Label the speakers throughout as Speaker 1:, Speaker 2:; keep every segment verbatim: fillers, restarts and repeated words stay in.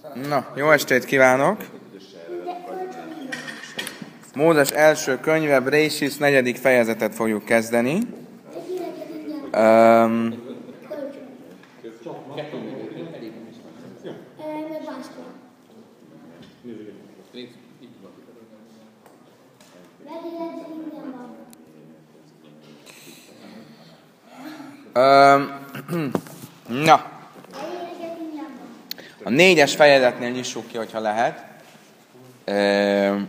Speaker 1: Na, jó estét kívánok! Mózes első könyve, Brésis negyedik fejezetet fogjuk kezdeni. Um, um, na, a négyes fejezetnél nyissuk ki, hogyha lehet. Um,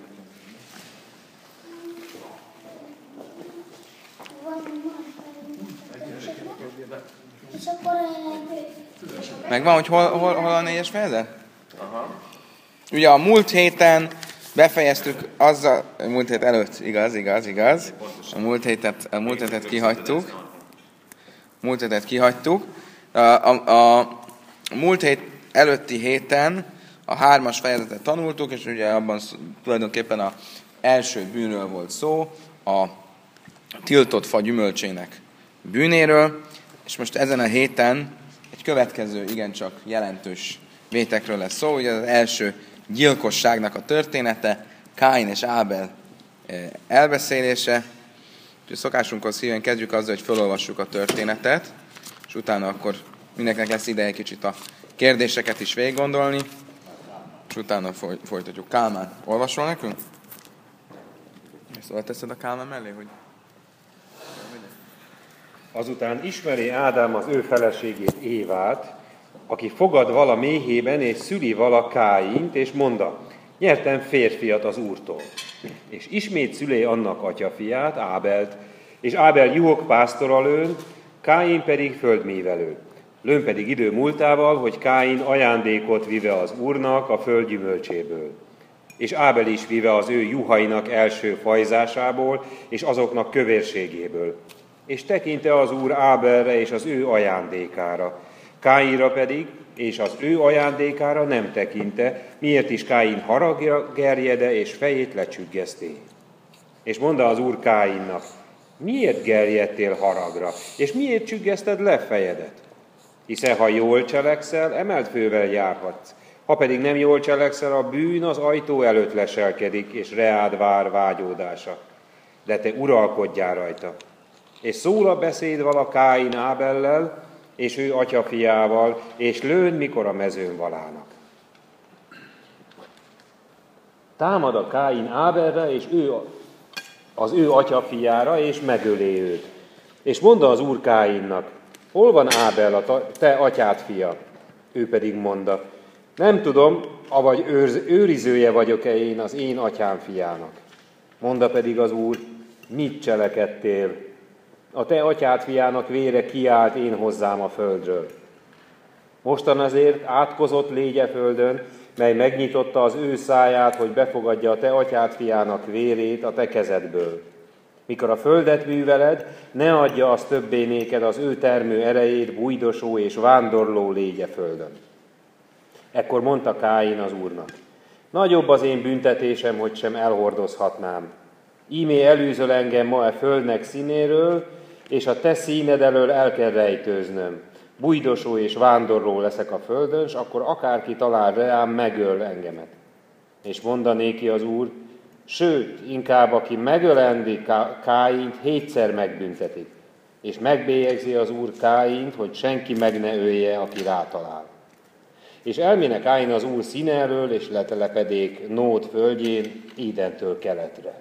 Speaker 1: Megvan, hogy hol, hol, hol a négyes fejezet? Aha. Ugye a múlt héten befejeztük azzal, a múlt hét előtt, igaz, igaz, igaz. A múlt hétet, a múlt hétet kihagytuk. Múlt hétet kihagytuk. A, a, a múlt hét előtti héten a hármas fejezetet tanultuk, és ugye abban tulajdonképpen az első bűnről volt szó, a tiltott fa gyümölcsének bűnéről, és most ezen a héten egy következő, igencsak jelentős vétekről lesz szó. Ugye az első gyilkosságnak a története, Káin és Ábel elbeszélése. Úgyhogy szokásunkhoz híven kezdjük azzal, hogy felolvassuk a történetet, és utána akkor mindenkinek lesz ideje kicsit a kérdéseket is végiggondolni, és utána foly- folytatjuk. Kálmán, olvasol nekünk? Szóval teszed a Kálmán mellé, hogy...
Speaker 2: Azután ismeri Ádám az ő feleségét, Évát, aki fogad vala méhében, és szüli vala Káint, és mondta, nyertem férfiat az Úrtól. És ismét szülé annak atyafiát, Ábelt, és Ábel juhok pásztora lőn, Káin pedig földmévelő. Lőn pedig idő múltával, hogy Káin ajándékot vive az Úrnak a föld gyümölcséből. És Ábel is vive az ő juhainak első fajzásából, és azoknak kövérségéből. És tekinte az Úr Ábelre és az ő ajándékára. Káinra pedig, és az ő ajándékára nem tekinte, miért is Káin haragja gerjede, és fejét lecsüggeszté. És mondta az Úr Káinnak, miért gerjedtél haragra, és miért csüggeszted le fejedet? Hiszen ha jól cselekszel, emelt fővel járhatsz. Ha pedig nem jól cselekszel, a bűn az ajtó előtt leselkedik, és reád vár vágyódása. De te uralkodjál rajta. És szól a beszéd vala Káin Ábellel, és ő atyafiával, és lőn, mikor a mezőn valának. Támad a Káin Ábelre, és ő az ő atyafiára, és megölé őt. És mondta az Úr Káinnak, hol van Ábel, a te atyád fia? Ő pedig mondta, nem tudom, avagy őrz, őrizője vagyok-e én az én atyám fiának. Mondta pedig az Úr, mit cselekedtél? A te atyád fiának vére kiált én hozzám a földről. Mostan azért átkozott légy a földön, mely megnyitotta az ő száját, hogy befogadja a te atyád fiának vérét a te kezedből. Mikor a földet műveled, ne adja az többé néked az ő termő erejét, bujdosó és vándorló légy a földön. Ekkor mondta Káin az Úrnak, nagyobb az én büntetésem, hogy sem elhordozhatnám. Ímé elűzöl engem ma a földnek színéről, és a te színed elől el kell rejtőznöm. Bujdosó és vándorló leszek a földön, s akkor akárki talál reám, megöl engemet. És mondanéki az Úr, sőt, inkább aki megölendi Káint, hétszer megbüntetik. És megbélyegzi az Úr Káint, hogy senki meg ne ölje, aki rátalál. És elméne Káin az Úr színe elől, és letelepedék Nód földjén, Ídentől keletre.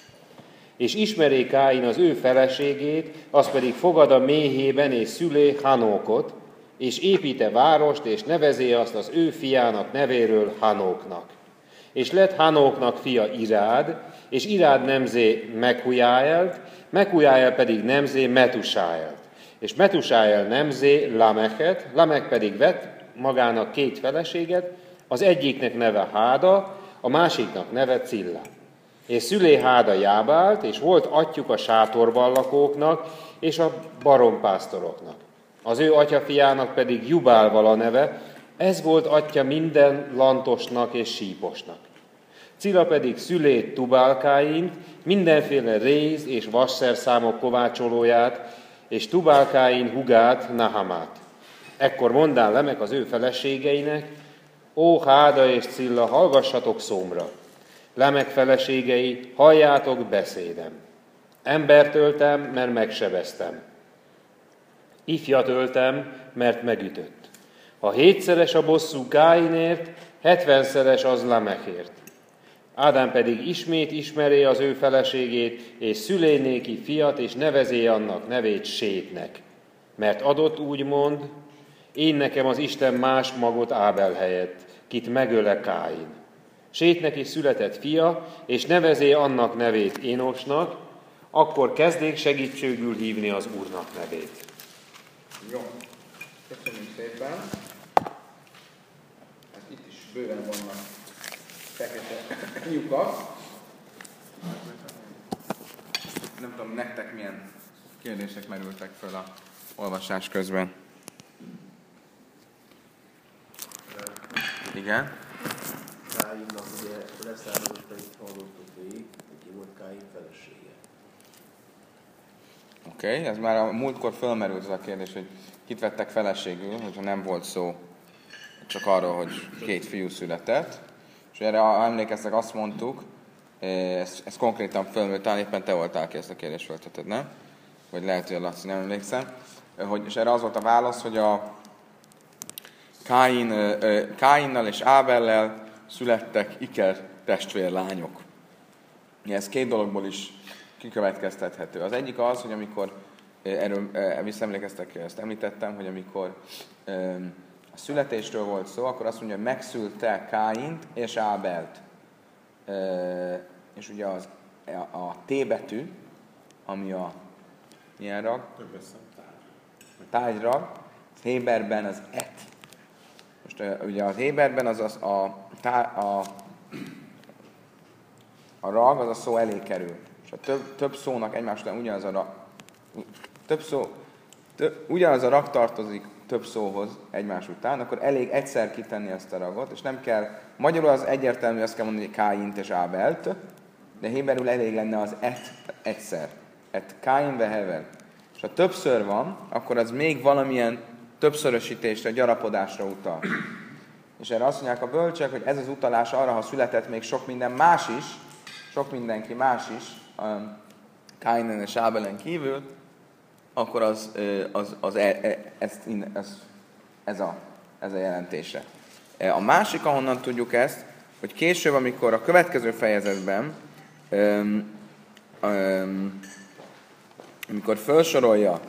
Speaker 2: És ismeré Káin az ő feleségét, az pedig fogad a méhében, és szülé Hanókot, és építe várost, és nevezé azt az ő fiának nevéről Hanóknak. És lett Hanóknak fia Irád, és Irád nemzé Meghujáelt, Meghujáel pedig nemzé Metusáelt. És Metusáel nemzé Lamechet, Lamech pedig vett magának két feleséget, az egyiknek neve Háda, a másiknak neve Cilla. És szülé Háda Jábált, és volt atyjuk a sátorban lakóknak, és a barompásztoroknak. Az ő atyafiának pedig Jubál vala neve, ez volt atya minden lantosnak és síposnak. Cilla pedig szülét Tubál-Káint, mindenféle réz és vasszerszámok kovácsolóját, és Tubál-Káin hugát, Nahamát. Ekkor mondál Lemek az ő feleségeinek, Ó, Háda és Cilla, hallgassatok szomra! Lemek feleségei, halljátok beszédem! Embert öltem, mert megsebeztem. Ifjat öltem, mert megütött. Ha hétszeres a bosszú Káinért, hetvenszeres az Lamechért. Ádám pedig ismét ismeré az ő feleségét, és szülé néki fiat, és nevezé annak nevét Sétnek. Mert adott úgymond, én nekem az Isten más magot Ábel helyett, kit megöle Káin. Sétnek is született fia, és nevezé annak nevét Énosnak, akkor kezdék segítségül hívni az Úrnak nevét.
Speaker 1: Jó, köszönjük szépen. Hát itt is bőven vannak fekete lyukak. Nem tudom, nektek milyen kérdések merültek föl a olvasás közben. Igen.
Speaker 3: Káinnak ugye leszámolottait hallottuk végig, aki volt Káin felesége.
Speaker 1: Oké, okay, ez már a múltkor fölmerült az a kérdés, hogy kit vettek feleségül, hogyha nem volt szó csak arról, hogy két fiú született. És erre, ha emlékeztek, azt mondtuk, ez, ez konkrétan fölmerült, talán éppen te voltál, aki ezt a kérdést föltetted, nem? Vagy lehet, hogy a Laci, nem emlékszem. Hogy, és erre az volt a válasz, hogy a Káin, Káinnal és Ábellel születtek iker testvérlányok. Ez két dologból is kikövetkeztethető. Az egyik az, hogy amikor, erről visszaemlékeztek, ezt említettem, hogy amikor a születésről volt szó, akkor azt mondja, hogy megszülte Káint és Ábelt. És ugye az, a T betű, ami a milyen rag? Tárgyrag, az Héberben az et. Most ugye az Héberben az, az a, a, a rag, az a szó elé kerül. És ha több, több szónak egymás után ugyanaz a rag, több szó, több, ugyanaz a rag tartozik több szóhoz egymás után, akkor elég egyszer kitenni ezt a ragot, és nem kell, magyarul az egyértelmű, azt kell mondani, hogy Káint és Ábelt, de héberül elég lenne az et egyszer. Et Káin ve Hevel. És ha többször van, akkor az még valamilyen többszörösítésre, gyarapodásra utal. És erre azt mondják a bölcsek, hogy ez az utalás arra, ha született még sok minden más is, sok mindenki más is, Káinen és Ábelen kívül, akkor az, az, az, ez, ez, ez, a, ez a jelentése. A másik, ahonnan tudjuk ezt, hogy később, amikor a következő fejezetben, öm, öm, amikor felsorolja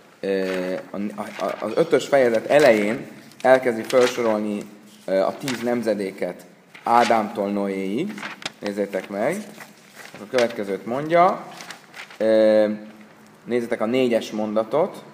Speaker 1: az ötös fejezet elején, elkezdi felsorolni a tíz nemzedéket Ádámtól Noéig. Nézzétek meg. A következőt mondja. Nézzétek a négyes mondatot.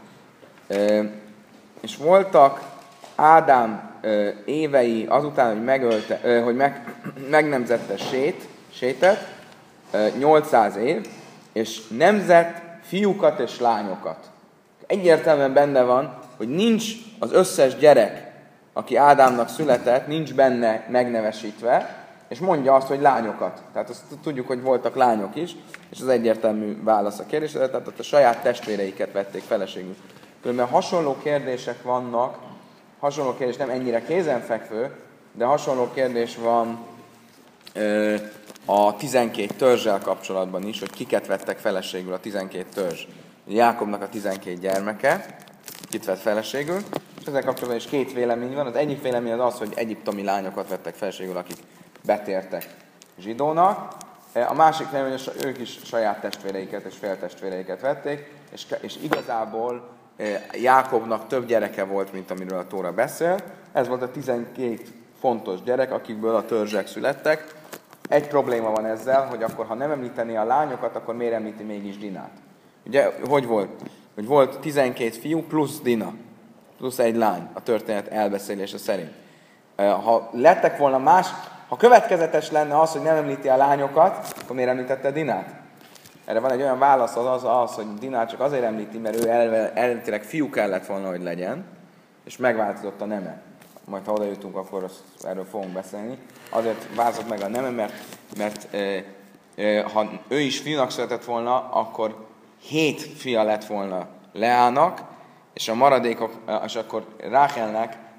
Speaker 1: És voltak Ádám évei azután, hogy, megölte, hogy meg, megnemzette Sét, Sétet, nyolcszáz év, és nemzett fiúkat és lányokat. Egyértelműen benne van, hogy nincs az összes gyerek, aki Ádámnak született, nincs benne megnevesítve, és mondja azt, hogy lányokat. Tehát azt tudjuk, hogy voltak lányok is, és az egyértelmű válasz a kérdésre, tehát ott a saját testvéreiket vették feleségül. Különben hasonló kérdések vannak, hasonló kérdés nem ennyire kézenfekvő, de hasonló kérdés van ö, a tizenkét törzsel kapcsolatban is, hogy kiket vettek feleségül a tizenkét törzs. Jákobnak a tizenkét gyermeke, kit vett feleségül, és ezzel kapcsolatban is két vélemény van. Az egyik vélemény az az, hogy egyiptomi lányokat vettek feleségül, akik betértek zsidónak. A másik vélemény, hogy ők is saját testvéreiket és féltestvéreiket vették, és, és igazából Jákobnak több gyereke volt, mint amiről a Tóra beszél. Ez volt a tizenkét fontos gyerek, akikből a törzsek születtek. Egy probléma van ezzel, hogy akkor, ha nem említené a lányokat, akkor miért említi mégis Dinát? Ugye, hogy volt? Hogy volt tizenkét fiú plusz Dina, plusz egy lány a történet elbeszélése szerint. Ha lettek volna más, ha következetes lenne az, hogy nem említi a lányokat, akkor miért említette Dinát? Erre van egy olyan válasz, az az, az hogy Dinát csak azért említi, mert ő eredetileg fiú kellett volna, hogy legyen, és megváltozott a neme. Majd ha oda jutunk, akkor azt, erről fogunk beszélni. Azért változott meg a neme, mert, mert e, e, ha ő is fiúnak született volna, akkor hét fia lett volna Leának, és a maradékok, és akkor Ráchelnek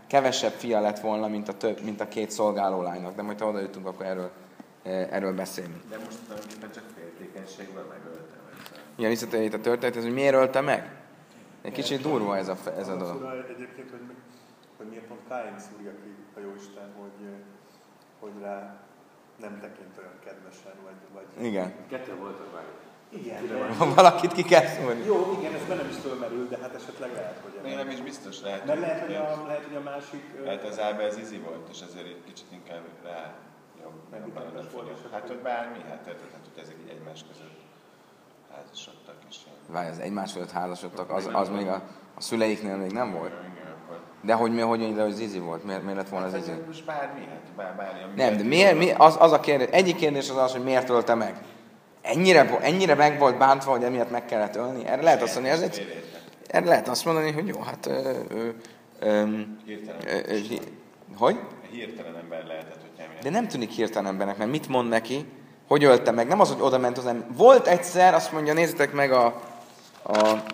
Speaker 1: kevesebb fia lett volna, mint a, több, mint a két szolgáló lánynak. De majd ha oda jutunk, akkor erről, erről beszélünk.
Speaker 3: De most tulajdonképpen csak féltékenységből megölte meg.
Speaker 1: Igen, visszatérjük itt a történet, ez, hogy miért ölte meg? Egy kicsit durva ez a, ez a dolog.
Speaker 4: Szóval egyébként, hogy, hogy miért pont Káin szúrja ki a Jóisten, hogy, hogy rá nem tekint olyan kedvesen, vagy... vagy...
Speaker 1: Igen.
Speaker 2: Kettő voltak már.
Speaker 4: Igen,
Speaker 1: de... Valakit ki kell szúrni.
Speaker 4: Jó, igen, ez bennem is fölmerül, de hát esetleg lehet, hogy...
Speaker 5: Még nem is biztos, lehet,
Speaker 4: Mert lehet, hogy a, lehet, hogy a másik...
Speaker 5: lehet az Ábel az izi volt, és ezért egy kicsit inkább rá jobb. Hát, hogy bármi, hát, hát, hát hogy ezek így egymás között házasodtak is.
Speaker 1: Várj, az egymás között házasodtak, az, az még a, a szüleiknél még nem volt?
Speaker 5: Igen, akkor...
Speaker 1: De hogy mi, hogy ide, hogy Zizi volt? Miért, miért lett volna az Zizi?
Speaker 5: Most bármi, hát bár, bármi.
Speaker 1: Nem, de miért, mi, az, az a kérdés, egyik kérdés az az, hogy miért ölte meg. Ennyire, ennyire meg volt bántva, hogy emiatt meg kellett ölni? Erre lehet azt mondani, ez egy, erre lehet azt mondani, hogy jó, hát... Ö, ö, ö,
Speaker 5: hirtelen.
Speaker 1: Ö, ö, hogy?
Speaker 5: Hirtelen ember lehetett, hogy nem
Speaker 1: De nem tűnik hirtelen embernek, mert mit mond neki? Hogy ölte meg? Nem az, hogy oda ment az ember. Volt egyszer, azt mondja, nézzétek meg a, a,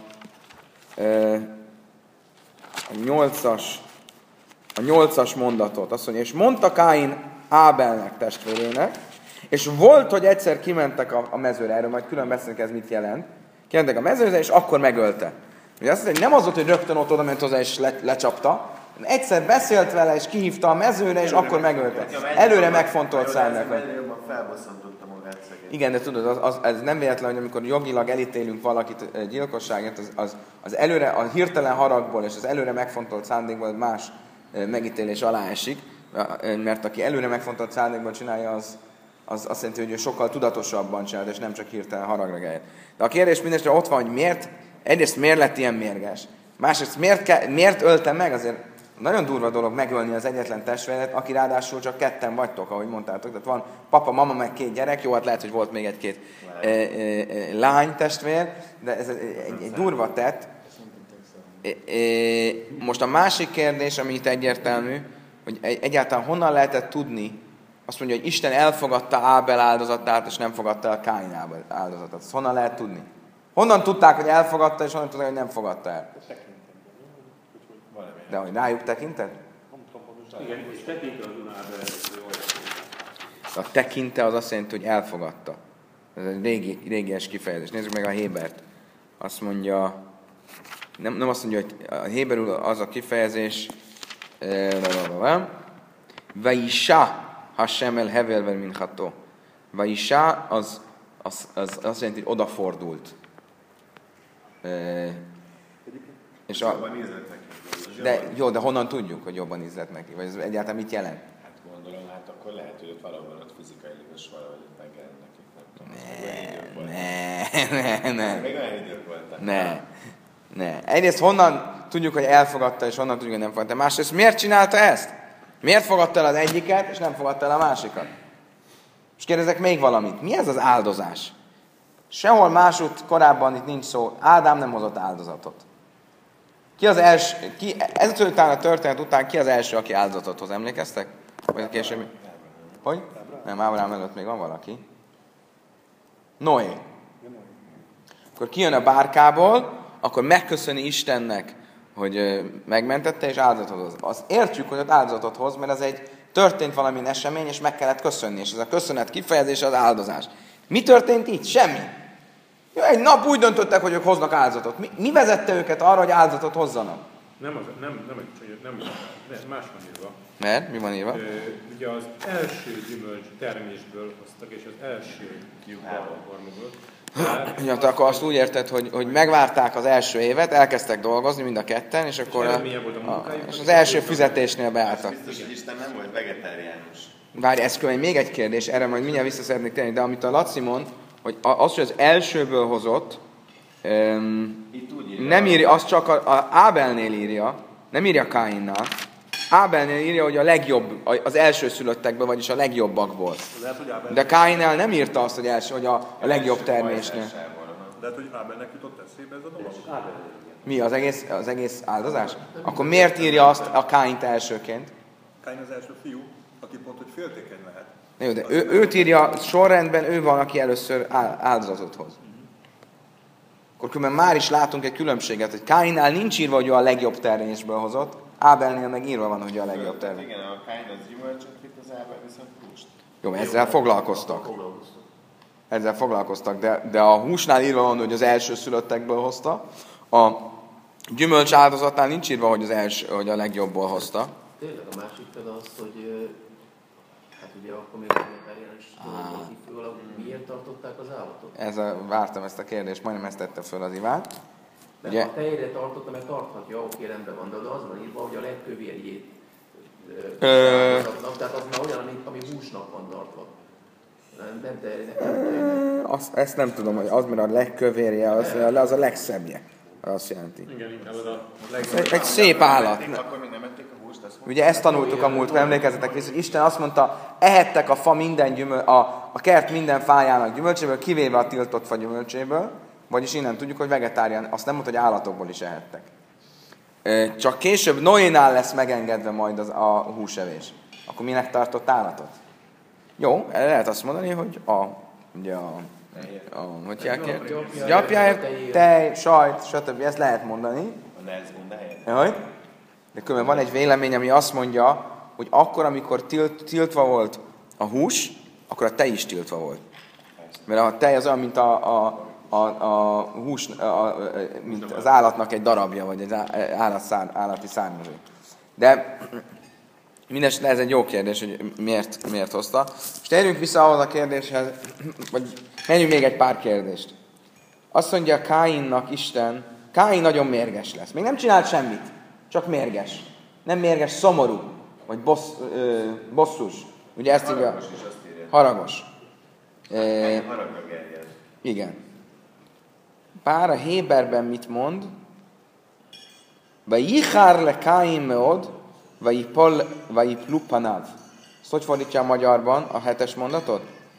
Speaker 1: a, a nyolcas a nyolcas mondatot. Azt mondja, és mondta Káin Ábelnek, testvérének, és volt, hogy egyszer kimentek a, a mezőre, erről majd külön beszélünk, ez mit jelent. Kimentek a mezőre, és akkor megölte. Ugye azt mondja, hogy nem az volt, hogy rögtön ott oda ment hozzá, és le, lecsapta, egyszer beszélt vele, és kihívta a mezőre, és akkor megölte. Előre megfontolt szándék.
Speaker 3: Egyre jobban felbosszantotta magát szegény.
Speaker 1: Igen, de tudod, az, az, ez nem véletlen, hogy amikor jogilag elítélünk valakit gyilkosságért, az, az, az előre, a hirtelen haragból és az előre megfontolt szándékból más megítélés alá esik, mert aki előre megfontolt szándékból csinálja, az, az azt jelenti, hogy ő sokkal tudatosabban csinál, és nem csak hirtelen haragra eljön. De a kérdés mindestre ott van, hogy miért, egyrészt miért lett ilyen mérges, másrészt miért, ke, miért ölte meg, azért nagyon durva dolog megölni az egyetlen testvéret, aki ráadásul csak ketten vagytok, ahogy mondtátok. Tehát van papa, mama, meg két gyerek, jó, hát lehet, hogy volt még egy-két e, e, e, lány testvér, de ez egy, egy, egy durva tett. E, e, most a másik kérdés, ami itt egyértelmű, hogy egyáltalán honnan lehetett tudni, azt mondja, hogy Isten elfogadta Ábel áldozatát, és nem fogadta el Káin Ábel áldozatát. Ezt honnan lehet tudni? Honnan tudták, hogy elfogadta, és honnan tudták, hogy nem fogadta el? De hogy rájuk tekintett?
Speaker 2: Igen, és tekinte az Ábel.
Speaker 1: A tekinte az azt jelenti, hogy elfogadta. Ez egy régi, régies kifejezés. Nézzük meg a Hébert. Azt mondja, nem, nem azt mondja, hogy a Héberül az a kifejezés, Vaisha Hashem el hevelvel minchato. Vaisha az, az, az azt jelenti, hogy odafordult. És a, de jó, de honnan tudjuk, hogy jobban ízlett neki? Vagy ez egyáltalán mit jelent?
Speaker 5: Hát gondolom, hát akkor lehet, hogy ott valahol ott fizikailag is valahogy ott megjelent nekik.
Speaker 1: Ne, ne, ne, ne.
Speaker 5: Még olyan idők voltak.
Speaker 1: Ne, ne. Egyrészt honnan tudjuk, hogy elfogadta, és honnan tudjuk, hogy nem fogadta. Másrészt miért csinálta ezt? Miért fogadta el az egyiket, és nem fogadta el a másikat? És kérdezek még valamit. Mi ez az áldozás? Sehol másút korábban itt nincs szó. Ádám nem hozott áldozatot. Ki az első, ki, ezután a történet után ki az első, aki áldozatot hoz? Emlékeztek? Vagy a később? Hogy? Nem, Ábrahám előtt még van valaki. Noé. Akkor kijön a bárkából, akkor megköszöni Istennek, hogy megmentette, és áldozatot hoz. Azt értjük, hogy ott áldozatot hoz, mert ez egy történt valamilyen esemény, és meg kellett köszönni, és ez a köszönet kifejezése az áldozás. Mi történt itt? Semmi. Jó, egy nap úgy döntöttek, hogy ők hoznak áldozatot. Mi, mi vezette őket arra, hogy áldozatot hozzanak?
Speaker 2: Nem, az, nem, nem, nem, nem, más van írva.
Speaker 1: Mert? Mi van írva?
Speaker 2: Ö, ugye az első gyümölcs termésből hoztak, és az első gyümölcsből.
Speaker 1: Ja, te akkor azt úgy érted, hogy, hogy megvárták az első évet, elkezdtek dolgozni mind a ketten, és akkor a, a, és az első fizetésnél beálltak.
Speaker 5: Biztos, hogy Isten nem volt vegetáriánus.
Speaker 1: Várj, ez külön még egy kérdés, erre majd mindjárt vissza szeretnék tenni, de amit a Laci mond, hogy az, hogy az elsőből hozott, um, nem írja, az csak a, a Ábelnél írja, nem írja Káinnál. Ábelnél írja, hogy a legjobb, az első szülöttekből, vagyis a legjobbakból. De Káinnál nem írta azt, hogy, első, hogy a, a legjobb termésnél.
Speaker 4: De hát, hogy Ábelnek jutott eszébe ez a dolog?
Speaker 1: Mi, az egész, az egész áldozás? Akkor miért írja azt a Káint elsőként?
Speaker 4: Káin az első fiú, aki pont, hogy féltékeny lehet.
Speaker 1: Jó, de ő, őt írja sorrendben, ő van, aki először áldozatot hoz. Akkor különben már is látunk egy különbséget, hogy Káinnál nincs írva, hogy ő a legjobb termésből hozott, Ábelnél meg írva van, hogy a legjobb terve.
Speaker 5: Igen, a Káin az gyümölcsöt vitt, az Ábel viszont húst.
Speaker 1: Jó, ezzel foglalkoztak.
Speaker 3: Foglalkoztak.
Speaker 1: Ezzel foglalkoztak, de, de a húsnál írva van, hogy az első szülöttekből hozta. A gyümölcs áldozatnál nincs írva, hogy az első, hogy a legjobbból hozta.
Speaker 3: Tényleg a másik példa az, hogy ö, hát ugye akkor még nem is kifőleg, miért tartották az állatot?
Speaker 1: Ez a, vártam ezt a kérdést, majdnem ezt tette föl az Iván.
Speaker 3: Mert
Speaker 1: Ugye?
Speaker 3: a tejre tartotta, mert tarthatja, oké, rendben van, de az van írva, hogy a legkövérjét ö,
Speaker 1: Ö...
Speaker 3: tehát az már olyan, ami, ami húsnak van tartva. Nem, nem tejrének, nem tejrének.
Speaker 1: Azt, ezt nem tudom, hogy az, mert a legkövérje, az, az a legszebbje. Azt jelenti.
Speaker 2: Igen, inkább az a
Speaker 1: Egy, egy szép állat.
Speaker 5: Akkor még nem ették a húst, az
Speaker 1: Ugye ezt tanultuk a múltkor, emlékezzetek vissza, hogy Isten azt mondta, ehettek a fa minden gyümöl, a, a kert minden fájának gyümölcséből, kivéve a tiltott fa gyümölcséből, vagyis innen tudjuk, hogy vegetárián, azt nem mondta, hogy állatokból is ehettek. Csak később Noénál lesz megengedve majd az, a húsevés. Akkor minek tartott állatot? Jó, lehet azt mondani, hogy a, ugye a, a hogy hívják, gyapjáért, tej, sajt, stb. Ezt lehet mondani.
Speaker 5: a Nelzbunda helyett.
Speaker 1: Jaj. De különben van egy vélemény, ami azt mondja, hogy akkor, amikor tilt, tiltva volt a hús, akkor a tej is tiltva volt. Mert a tej az olyan, mint a, a, a, a hús, a, a, mint az állatnak egy darabja, vagy egy állat, szár, állati származó. De mindesetre ez egy jó kérdés, hogy miért, miért hozta. Most térjünk vissza ahhoz a kérdéshez, vagy menjünk még egy pár kérdést. Azt mondja Káinnak Isten, Káin nagyon mérges lesz. Még nem csinált semmit, csak mérges. Nem mérges, szomorú, vagy bossz, ö, bosszus. Ugye ezt így a...
Speaker 5: Haragos is azt írja.
Speaker 1: Haragos. E,
Speaker 5: Káin haragra gerjed.
Speaker 1: igen. Bár a Héberben mit mond? Vajichár le Káin meod, vajiplu panav. Ezt hogy fordítja a magyarban a hetes mondatot?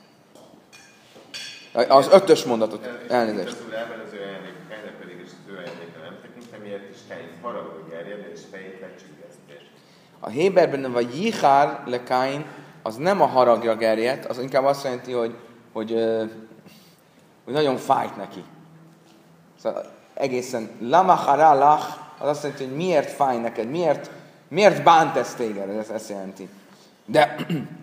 Speaker 1: Az ötös mondatot, elnézést.
Speaker 5: Az úr Ábel az ő ajándéka, Káinnak pedig is az ő ajándéka nem tekintve, miért is Káin haragra gerjed, és fejét lecsüggesztés.
Speaker 1: A Héberben vagy Jichár le Káin, az nem a haragra gerjedt, az inkább azt jelenti, hogy, hogy, hogy nagyon fájt neki. Szóval egészen lama haralach, az azt jelenti, hogy miért fáj neked, miért, miért bánt ez téged, ez ezt jelenti. De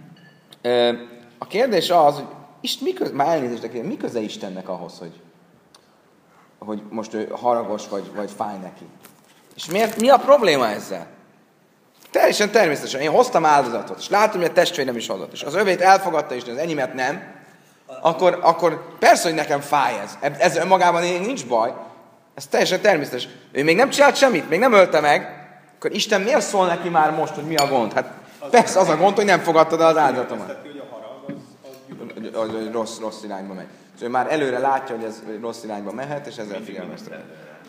Speaker 1: a kérdés az, hogy Isten, mi köze, már elnézést, de mi köze Istennek ahhoz, hogy, hogy most ő haragos vagy, vagy fáj neki? És miért, mi a probléma ezzel? Teljesen természetesen. Én hoztam áldozatot, és látom, hogy a testvérem is hozott, és az övét elfogadta Isten, az enyémet nem, akkor, akkor persze, hogy nekem fáj ez. Ez önmagában nincs baj. Ez teljesen természetes. Ő még nem csinált semmit, még nem ölte meg, akkor Isten miért szól neki már most, hogy mi a gond? Hát persze az a gond, hogy nem fogadtad el az áldozatomat. Hogy rossz, rossz irányba megy. Szóval ő már előre látja, hogy ez rossz irányba mehet, és ezzel figyelmeztet.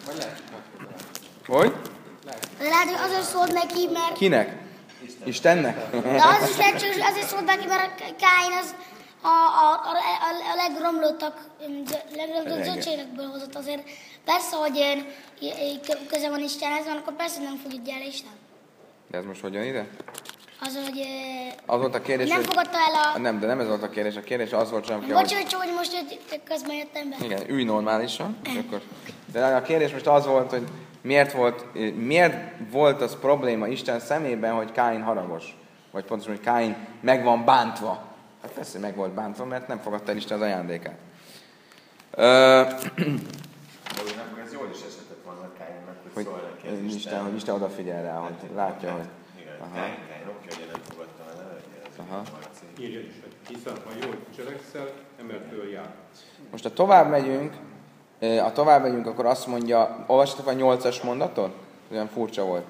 Speaker 1: Hogy?
Speaker 6: Lehet, hogy azért szólt neki, mert...
Speaker 1: Kinek? Istennek?
Speaker 6: De az is lehetséges, hogy azért szólt neki, mert Káin az a, a, a, a, a legromlottak, legromlott zöldségekből hozott azért. Persze, hogy én, én köze van Istenhez, van, akkor persze nem fogadja el Isten.
Speaker 1: De ez most hogyan ide?
Speaker 6: Az, hogy
Speaker 1: az volt a kérdés,
Speaker 6: nem
Speaker 1: hogy...
Speaker 6: fogadta el a...
Speaker 1: Nem, de nem ez volt a kérdés. A kérdés az volt sem,
Speaker 6: Bocs, hogy... hogy most hogy közben jöttem be.
Speaker 1: Igen, ülj normálisan. Akkor... De a kérdés most az volt, hogy miért volt, miért volt az probléma Isten szemében, hogy Káin haragos? Vagy pontosan, hogy Káin meg van bántva. Hát persze, meg volt bántva, mert nem fogadta el Isten az ajándékát. Ö...
Speaker 5: De ez jól is esetett volna Káinnak, hogy, hogy szól neki
Speaker 1: Isten, Isten, hogy Isten odafigyel rá, hogy hát, látja, hát, hogy...
Speaker 5: Igen, Káin, Káin, oké, hogy én nem fogadtam el, ez
Speaker 1: Aha.
Speaker 2: Írja is, hogy hiszen ha jól cselekszel, emeltől jár.
Speaker 1: Most ha tovább megyünk, ha tovább megyünk, akkor azt mondja, olvastatok a nyolcas mondatot? Olyan furcsa volt.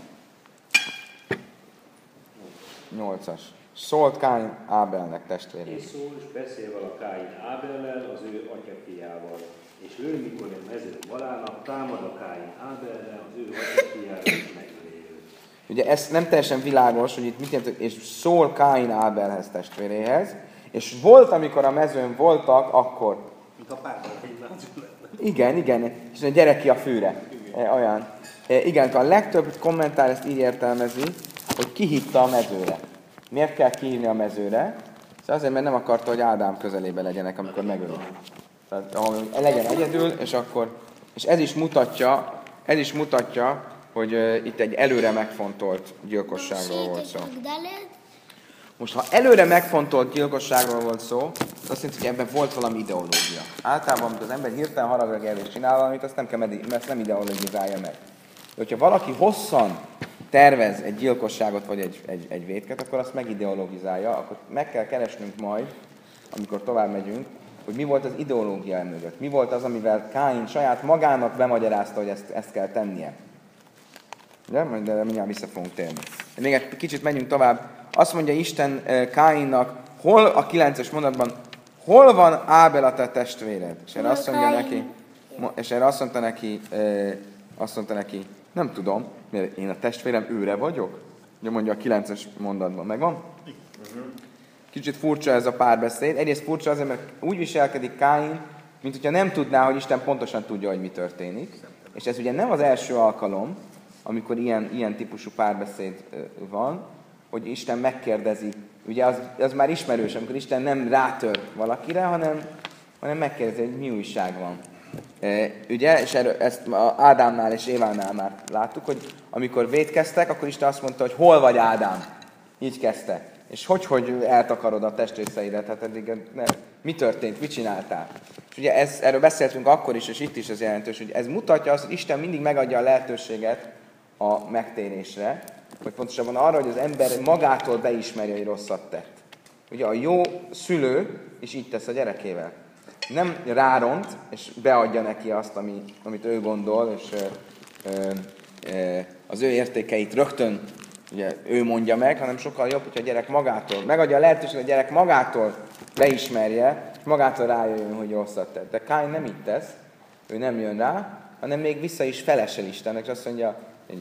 Speaker 1: Nyolcas. Szólt Káin Ábelnek testvérét.
Speaker 2: És szól, és beszél vala Káin Ábellel, az ő atyafiával. És ő, mikor a mezőn valának, támad a Káin Ábellel, az ő atyafiával, és megöli őt.
Speaker 1: Ugye ez nem teljesen világos, hogy itt mit jelent, és szól Káin Ábelhez testvéréhez, és volt, amikor a mezőn voltak, akkor...
Speaker 3: Mint a párban egy lenne.
Speaker 1: Igen, igen, és a gyere ki a fűre. E, olyan. E, igen, a legtöbb kommentár ezt így értelmezi, hogy kihitta a mezőre. Miért kell kihívni a mezőre? Szóval azért, mert nem akarta, hogy Ádám közelébe legyenek, amikor megölik. Tehát ahol legyen egyedül, és akkor... És ez is mutatja, ez is mutatja, hogy uh, itt egy előre megfontolt gyilkosságról volt szó. Most, ha előre megfontolt gyilkosságról volt szó, az azt jelenti, hogy ebben volt valami ideológia. Általában, amikor az ember hirtelen haragra el és csinál valamit, azt nem, kell, mert nem ideológizálja meg. De hogyha valaki hosszan tervez egy gyilkosságot vagy egy, egy, egy vétket, akkor azt megideologizálja, akkor meg kell keresnünk majd, amikor tovább megyünk, hogy mi volt az ideológia mögött. Mi volt az, amivel Káin saját magának bemagyarázta, hogy ezt, ezt kell tennie. De, de mindjárt vissza fogunk térni. Még egy kicsit menjünk tovább. Azt mondja Isten Káinnak, hol a kilences mondatban, hol van Ábel a te testvéred? És erre azt mondja neki, és erre azt mondta neki, azt mondta neki, nem tudom, mert én a testvérem őre vagyok? Ugye mondja a kilences mondatban, megvan? Kicsit furcsa ez a párbeszéd. Egyrészt furcsa azért, mert úgy viselkedik Káin, mint hogyha nem tudná, hogy Isten pontosan tudja, hogy mi történik. És ez ugye nem az első alkalom, amikor ilyen, ilyen típusú párbeszéd van, hogy Isten megkérdezi. Ugye az, az már ismerős, amikor Isten nem rátör valakire, hanem, hanem megkérdezi, hogy mi újság van. E, ugye, és erről, ezt Ádámnál és Évánál már láttuk, hogy amikor vétkeztek, akkor Isten azt mondta, hogy hol vagy Ádám? Így kezdte. És hogy, hogy eltakarod a testrészeidet? Hát eddig ne, mi történt? Mit csináltál? És ugye ez, erről beszéltünk akkor is, és itt is az jelentős, hogy ez mutatja azt, hogy Isten mindig megadja a lehetőséget a megtérésre, vagy pontosabban arra, hogy az ember magától beismerje, hogy rosszat tett. Ugye a jó szülő is így tesz a gyerekével. Nem ráront, és beadja neki azt, ami, amit ő gondol, és ö, ö, ö, az ő értékeit rögtön ugye, ő mondja meg, hanem sokkal jobb, hogyha a gyerek magától, megadja a lehetőséget, hogy a gyerek magától beismerje, és magától rájöjjön, hogy rosszat tett. De Káin nem így tesz, ő nem jön rá, hanem még vissza is felesel Istennek, és azt mondja,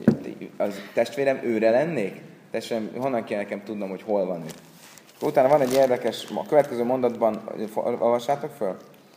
Speaker 1: az testvérem őre lennék? Testvérem, honnan kell nekem tudnom, hogy hol van ő? Utána van egy érdekes, a következő mondatban, olvassátok föl?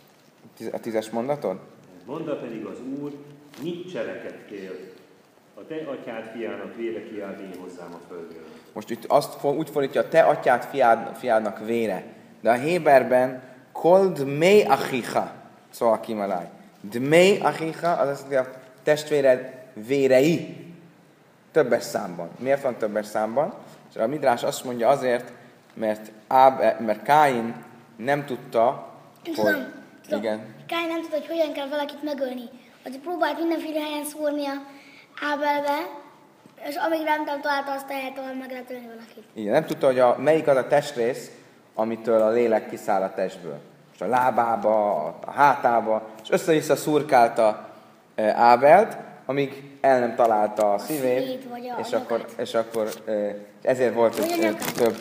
Speaker 1: A tízes mondaton?
Speaker 2: Mondta pedig az Úr, mit cselekedtél? A te atyád fiának vére kiáld én hozzám a földről.
Speaker 1: Most itt azt úgy fordítja, a te atyád fiád, fiádnak vére. De a héberben kol dmei achicha, szóval kimaláj. Dmei achicha, az azt mondja, a testvéred vérei. Többes számban. Miért van többes számban? És a Midrás azt mondja azért, mert, Áb, mert Káin nem tudta, hogy...
Speaker 6: Tudom.
Speaker 1: Igen.
Speaker 6: Káin nem tudta, hogy hogyan kell valakit megölni. Hogy próbált mindenféle helyen szúrnia Ábelbe, és amíg nem, nem találta, azt lehet, ahol meg lehet ölni valakit.
Speaker 1: Igen, nem tudta, hogy a, melyik az a testrész, amitől a lélek kiszáll a testből. És a lábába, a hátába, és össze-vissza szurkálta Ábelt, amíg el nem találta a szívét,
Speaker 6: szívét vagy a
Speaker 1: és, akkor, és akkor ezért volt egy több,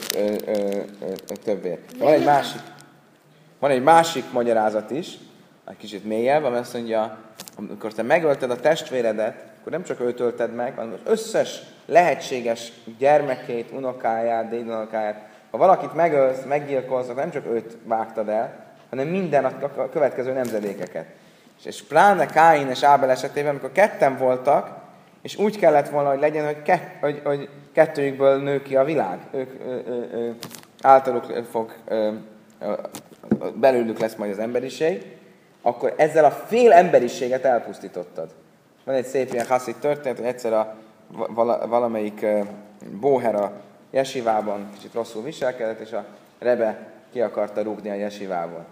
Speaker 1: több vér. Van egy másik, van egy másik magyarázat is, egy kicsit mélyebb, ami azt mondja, amikor te megölted a testvéredet, akkor nem csak őt ölted meg, hanem az összes lehetséges gyermekét, unokáját, dédunokáját. Ha valakit megölsz, meggyilkolsz, akkor nem csak őt vágtad el, hanem minden a következő nemzedékeket. És pláne Káin és Ábel esetében, amikor ketten voltak, és úgy kellett volna, hogy legyen, hogy, kett, hogy, hogy kettőjükből nő ki a világ. Ők ö, ö, ö, általuk fog, ö, ö, belőlük lesz majd az emberiség, akkor ezzel a fél emberiséget elpusztítottad. Van egy szép ilyen haszid történet, hogy egyszer a vala, valamelyik ö, bóher a jesivában kicsit rosszul viselkedett, és a rebe ki akarta rúgni a jesivából.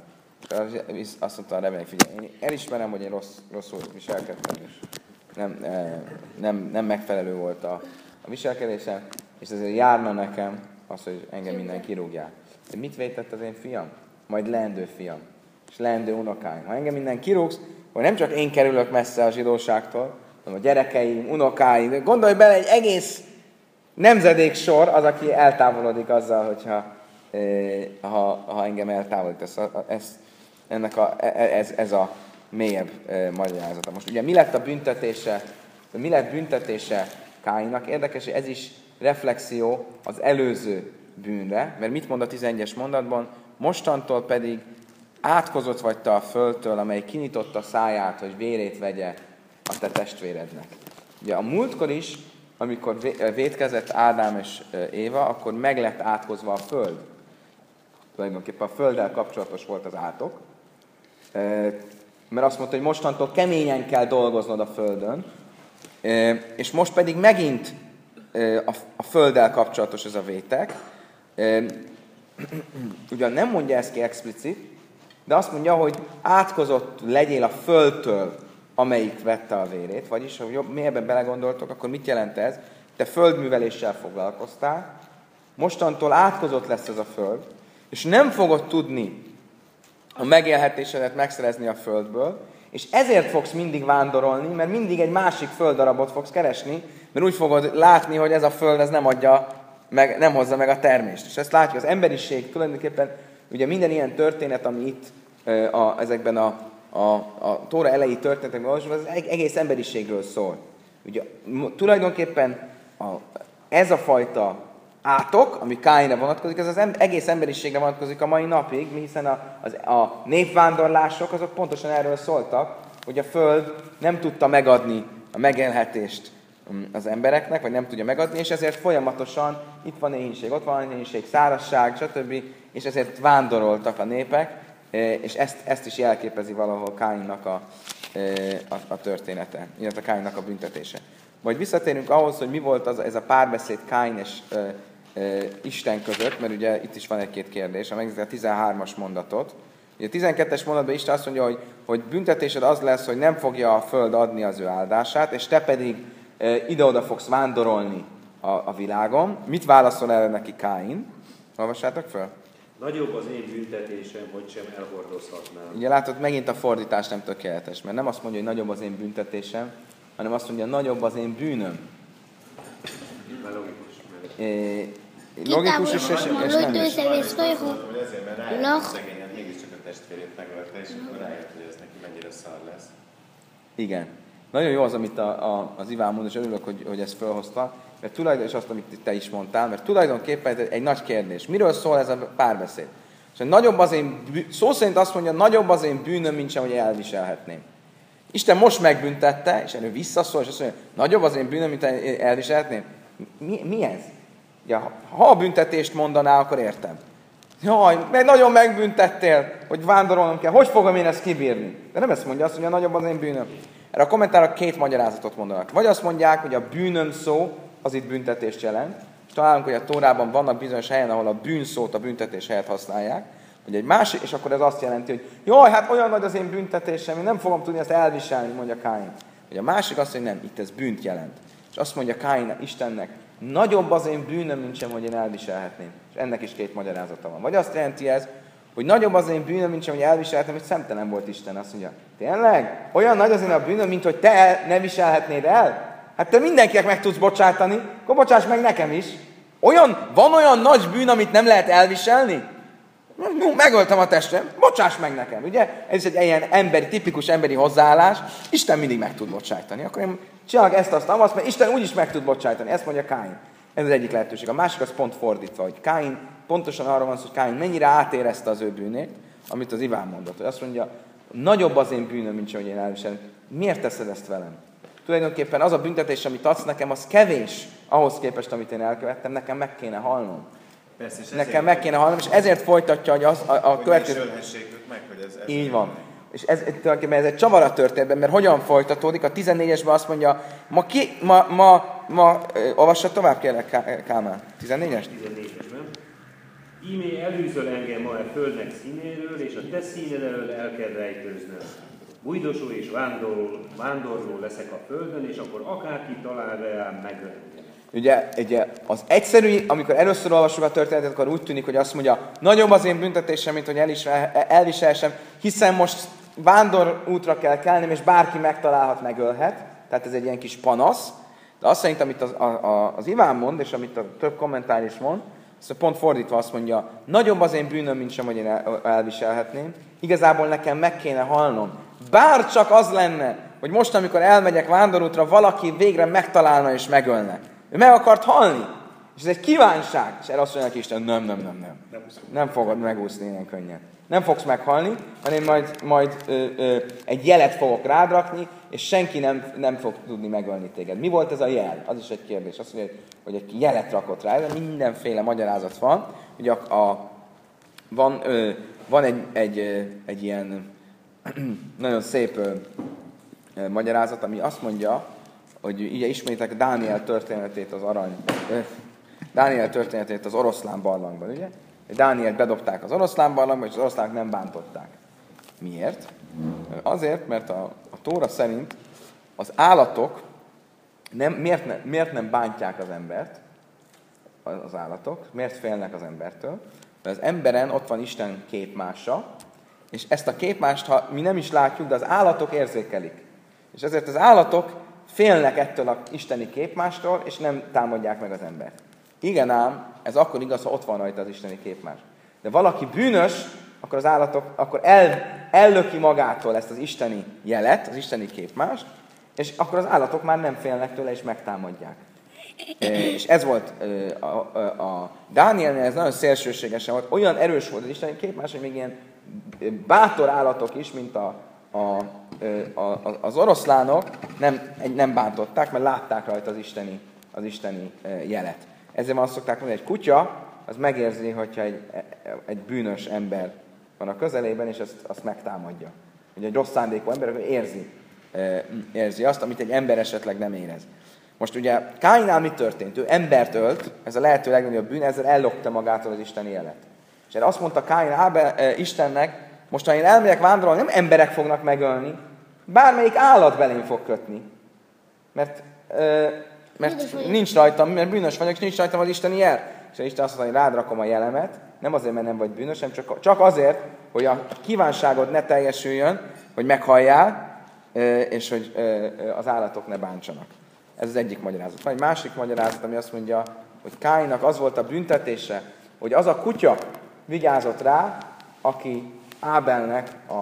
Speaker 1: Azt mondta a rebének, figyelj, én elismerem, hogy én rossz, rosszul viselkedtem, és nem, nem, nem megfelelő volt a, a viselkedésem, és ezért járna nekem az, hogy engem minden kirúgjál. De mit vétett az én fiam? Majd leendő fiam, és leendő unokáim. Ha engem minden kirúgsz, akkor nem csak én kerülök messze a zsidóságtól, hanem a gyerekeim, unokáim. Gondolj bele, egy egész nemzedék sor az, aki eltávolodik azzal, hogyha ha, ha engem eltávolítasz. Ez, ennek a, ez, ez a mélyebb e, magyarázata. Most ugye mi lett a büntetése, mi lett büntetése Káinnak? Érdekes, hogy ez is reflexió az előző bűnre, mert mit mond a tizenegyes mondatban? Mostantól pedig átkozott vagy te a földtől, amely kinyitotta száját, hogy vérét vegye a te testvérednek. Ugye a múltkor is, amikor vétkezett Ádám és Éva, akkor meg lett átkozva a föld. Tulajdonképpen a földdel kapcsolatos volt az átok, mert azt mondta, hogy mostantól keményen kell dolgoznod a földön, És most pedig megint a földdel kapcsolatos ez a vétek. Ugyan nem mondja ezt ki explicit, de azt mondja, hogy átkozott legyél a földtől, amelyik vette a vérét. Vagyis, ha jobb, mi ebben belegondoltok, akkor mit jelent ez? Te földműveléssel foglalkoztál, mostantól átkozott lesz ez a föld, és nem fogod tudni a megélhetésedet megszerezni a földből, és ezért fogsz mindig vándorolni, mert mindig egy másik földdarabot fogsz keresni, mert úgy fogod látni, hogy ez a föld ez nem adja, meg, nem hozza meg a termést. És ezt látjuk, az emberiség tulajdonképpen, ugye minden ilyen történet, ami itt a, ezekben a, a, a Tóra elejé történetekben olvasva, az egész emberiségről szól. Ugye tulajdonképpen a, ez a fajta átok, ami Káinra vonatkozik, ez az em- egész emberiségre vonatkozik a mai napig, hiszen a, az, a népvándorlások azok pontosan erről szóltak, hogy a föld nem tudta megadni a megélhetést az embereknek, vagy nem tudja megadni, és ezért folyamatosan itt van éhínség, ott van éhínség, szárazság, stb. És ezért vándoroltak a népek, és ezt, ezt is jelképezi valahol Káinnak a, a, a története, illetve Káinnak a büntetése. Majd visszatérünk ahhoz, hogy mi volt az, ez a párbeszéd Káin és e, e, Isten között, mert ugye itt is van egy-két kérdés, ha megnézzük a tizenhármas mondatot. Ugye a tizenkettes mondatban Isten azt mondja, hogy, hogy büntetésed az lesz, hogy nem fogja a föld adni az ő áldását, és te pedig e, ide-oda fogsz vándorolni a, a világon. Mit válaszol erre neki Káin? Olvassátok föl?
Speaker 2: Nagyobb az én büntetésem, hogy sem elhordozhatnám.
Speaker 1: Ugye látod, megint a fordítás nem tökéletes, mert nem azt mondja, hogy nagyobb az én büntetésem, hanem azt mondja, nagyobb az én bűnöm.
Speaker 2: Logikus.
Speaker 1: Logikus is, és, és nem is.
Speaker 5: Hogy azért, mert rájött, szegényen mégiscsak a testvérét megölte, és akkor rájött, hogy ez neki mennyire szar lesz.
Speaker 1: Igen. Nagyon jó az, amit a, a, az Iván mond, és örülök, hogy, hogy ezt felhozta, mert tulajdonképpen, és azt, amit te is mondtál, mert tulajdonképpen egy, egy nagy kérdés. Miről szól ez a párbeszéd? És hogy nagyobb az én, szó szerint azt mondja, nagyobb az én bűnöm, mint sem, hogy elviselhetném. Isten most megbüntette, és erről visszaszól, és azt mondja, nagyobb az én bűnöm, mint elviselhetném. Mi, mi ez? Ja, ha a büntetést mondaná, akkor értem. Jaj, mert nagyon megbüntettél, hogy vándorolnom kell. Hogy fogom én ezt kibírni? De nem ezt mondja, azt mondja, nagyobb az én bűnöm. Erre a kommentárok két magyarázatot mondanak. Vagy azt mondják, hogy a bűnöm szó az itt büntetést jelent. És találunk, hogy a Tórában vannak bizonyos helyen, ahol a bűnszót a büntetés helyett használják. Hogy egy másik, és akkor ez azt jelenti, hogy jaj, hát olyan nagy az én büntetésem, én nem fogom tudni ezt elviselni, mondja Káin. Hogy a másik azt, hogy nem, itt ez bűnt jelent. És azt mondja Káin Istennek, nagyobb az én bűnöm, mint sem, hogy én elviselhetném. És ennek is két magyarázata van. Vagy azt jelenti ez, hogy nagyobb az én bűnöm, mint sem, hogy elviselhetem, hogy szemtelen volt Isten. Azt mondja, tényleg? Olyan nagy az én a bűnöm, mint hogy te el, ne viselhetnéd el? Hát te mindenkinek meg tudsz bocsátani, akkor bocsáss meg nekem is. Olyan, van olyan nagy bűn, amit nem lehet elviselni? Megöltem a testem, bocsáss meg nekem, ugye? Ez egy ilyen emberi, tipikus emberi hozzáállás. Isten mindig meg tud bocsájtani. Akkor én csinálok ezt, azt, azt, mert Isten úgyis meg tud bocsájtani. Ezt mondja Káin. Ez az egyik lehetőség. A másik az pont fordítva, hogy Káin, pontosan arra van szó, hogy Káin mennyire átérezte az ő bűnét, amit az Iván mondott. Hogy azt mondja, nagyobb az én bűnöm, mint sem, hogy én elviselem. Miért teszed ezt velem? Tulajdonképpen az a büntetés, amit adsz nekem, az kevés ahhoz képest, amit én elkövettem, nekem meg kéne halnom.
Speaker 5: Persze,
Speaker 1: Nekem meg kéne halnom, és ezért folytatja, hogy az, a, a
Speaker 5: hogy
Speaker 1: következő...
Speaker 5: Hogy meg, hogy ez, ez
Speaker 1: így van. És ez, tulajdonképpen ez egy csavar a történetben, mert hogyan folytatódik? A tizennégyesben azt mondja, ma ki, ma, ma, ma olvassa tovább, kérlek, Kálmán. tizennégyes?
Speaker 2: tizennégyesben. Ímé elűzöl engem ma a földnek színéről, és a te színed elől el kell rejtőznöm. Bújdosó és vándorló, vándorló leszek a földön, és akkor akárki talál rám megöl.
Speaker 1: Ugye, ugye az egyszerű, amikor először olvasok a történetet, akkor úgy tűnik, hogy azt mondja, nagyobb az én büntetésem, mint hogy elviselhessem, hiszen most vándor útra kell kelnem, és bárki megtalálhat, megölhet. Tehát ez egy ilyen kis panasz. De azt szerint, amit az, a, a, az Iván mond, és amit a több kommentár is mond, azt pont fordítva azt mondja, nagyobb az én bűnöm, mint sem, hogy én el, elviselhetném. Igazából nekem meg kéne halnom. Bár csak az lenne, hogy most, amikor elmegyek vándorútra, valaki végre megtalálna és megölne. Ő meg akart halni. És ez egy kívánság. És erre azt mondja, hogy Isten, nem, nem, nem, nem. Nem fogod megúszni ilyen könnyen. Nem fogsz meghalni, hanem majd, majd ö, ö, egy jelet fogok rád rakni, és senki nem, nem fog tudni megölni téged. Mi volt ez a jel? Az is egy kérdés. Azt mondja, hogy egy jelet rakott rá. Ez mindenféle magyarázat van. Ugye a, a, van, ö, van egy, egy, ö, egy ilyen nagyon szép ö, ö, magyarázat, ami azt mondja, hogy ugye ismétek Dániel történetét az arany, Dániel történetét az oroszlán barlangban, ugye? Dánielt bedobták az oroszlán barlangba, és az oroszlánok nem bántották. Miért? Azért, mert a, a Tóra szerint az állatok nem, miért, ne, miért nem bántják az embert, az állatok, miért félnek az embertől? Mert az emberen ott van Isten képmása, és ezt a képmást, ha mi nem is látjuk, de az állatok érzékelik. És ezért az állatok félnek ettől az isteni képmástól, és nem támadják meg az embert. Igen ám, ez akkor igaz, ha ott van rajta az isteni képmás. De valaki bűnös, akkor az állatok akkor el, ellöki magától ezt az isteni jelet, az isteni képmást, és akkor az állatok már nem félnek tőle, és megtámadják. E, és ez volt a, a, a Dánielnél, ez nagyon szélsőségesen volt, olyan erős volt az isteni képmás, hogy még ilyen bátor állatok is, mint a, a, a, az oroszlánok nem, nem bántották, mert látták rajta az isteni, az isteni jelet. Ezért azt szokták mondani, hogy egy kutya, az megérzi, hogyha egy, egy bűnös ember van a közelében, és azt, azt megtámadja. Ugye egy rossz szándékú ember, akkor érzi, érzi azt, amit egy ember esetleg nem érez. Most ugye Káinál mi történt? Ő embert ölt, ez a lehető legnagyobb bűn, ezzel ellopta magától az isteni jelet. És erre azt mondta Káin Ábel, Istennek, most ha én elmegyek vándorolni, nem emberek fognak megölni, bármelyik állat belém fog kötni. Mert, mert nincs rajtam, mert bűnös vagyok, és nincs rajtam az isteni jel. És Isten azt mondta, hogy rád rakom a jelemet, nem azért, mert nem vagy bűnös, hanem csak, csak azért, hogy a kívánságod ne teljesüljön, hogy meghalljál, és hogy az állatok ne bántsanak. Ez az egyik magyarázat. Van egy másik magyarázat, ami azt mondja, hogy Káinnak az volt a büntetése, hogy az a kutya vigyázott rá, aki Ábelnek a,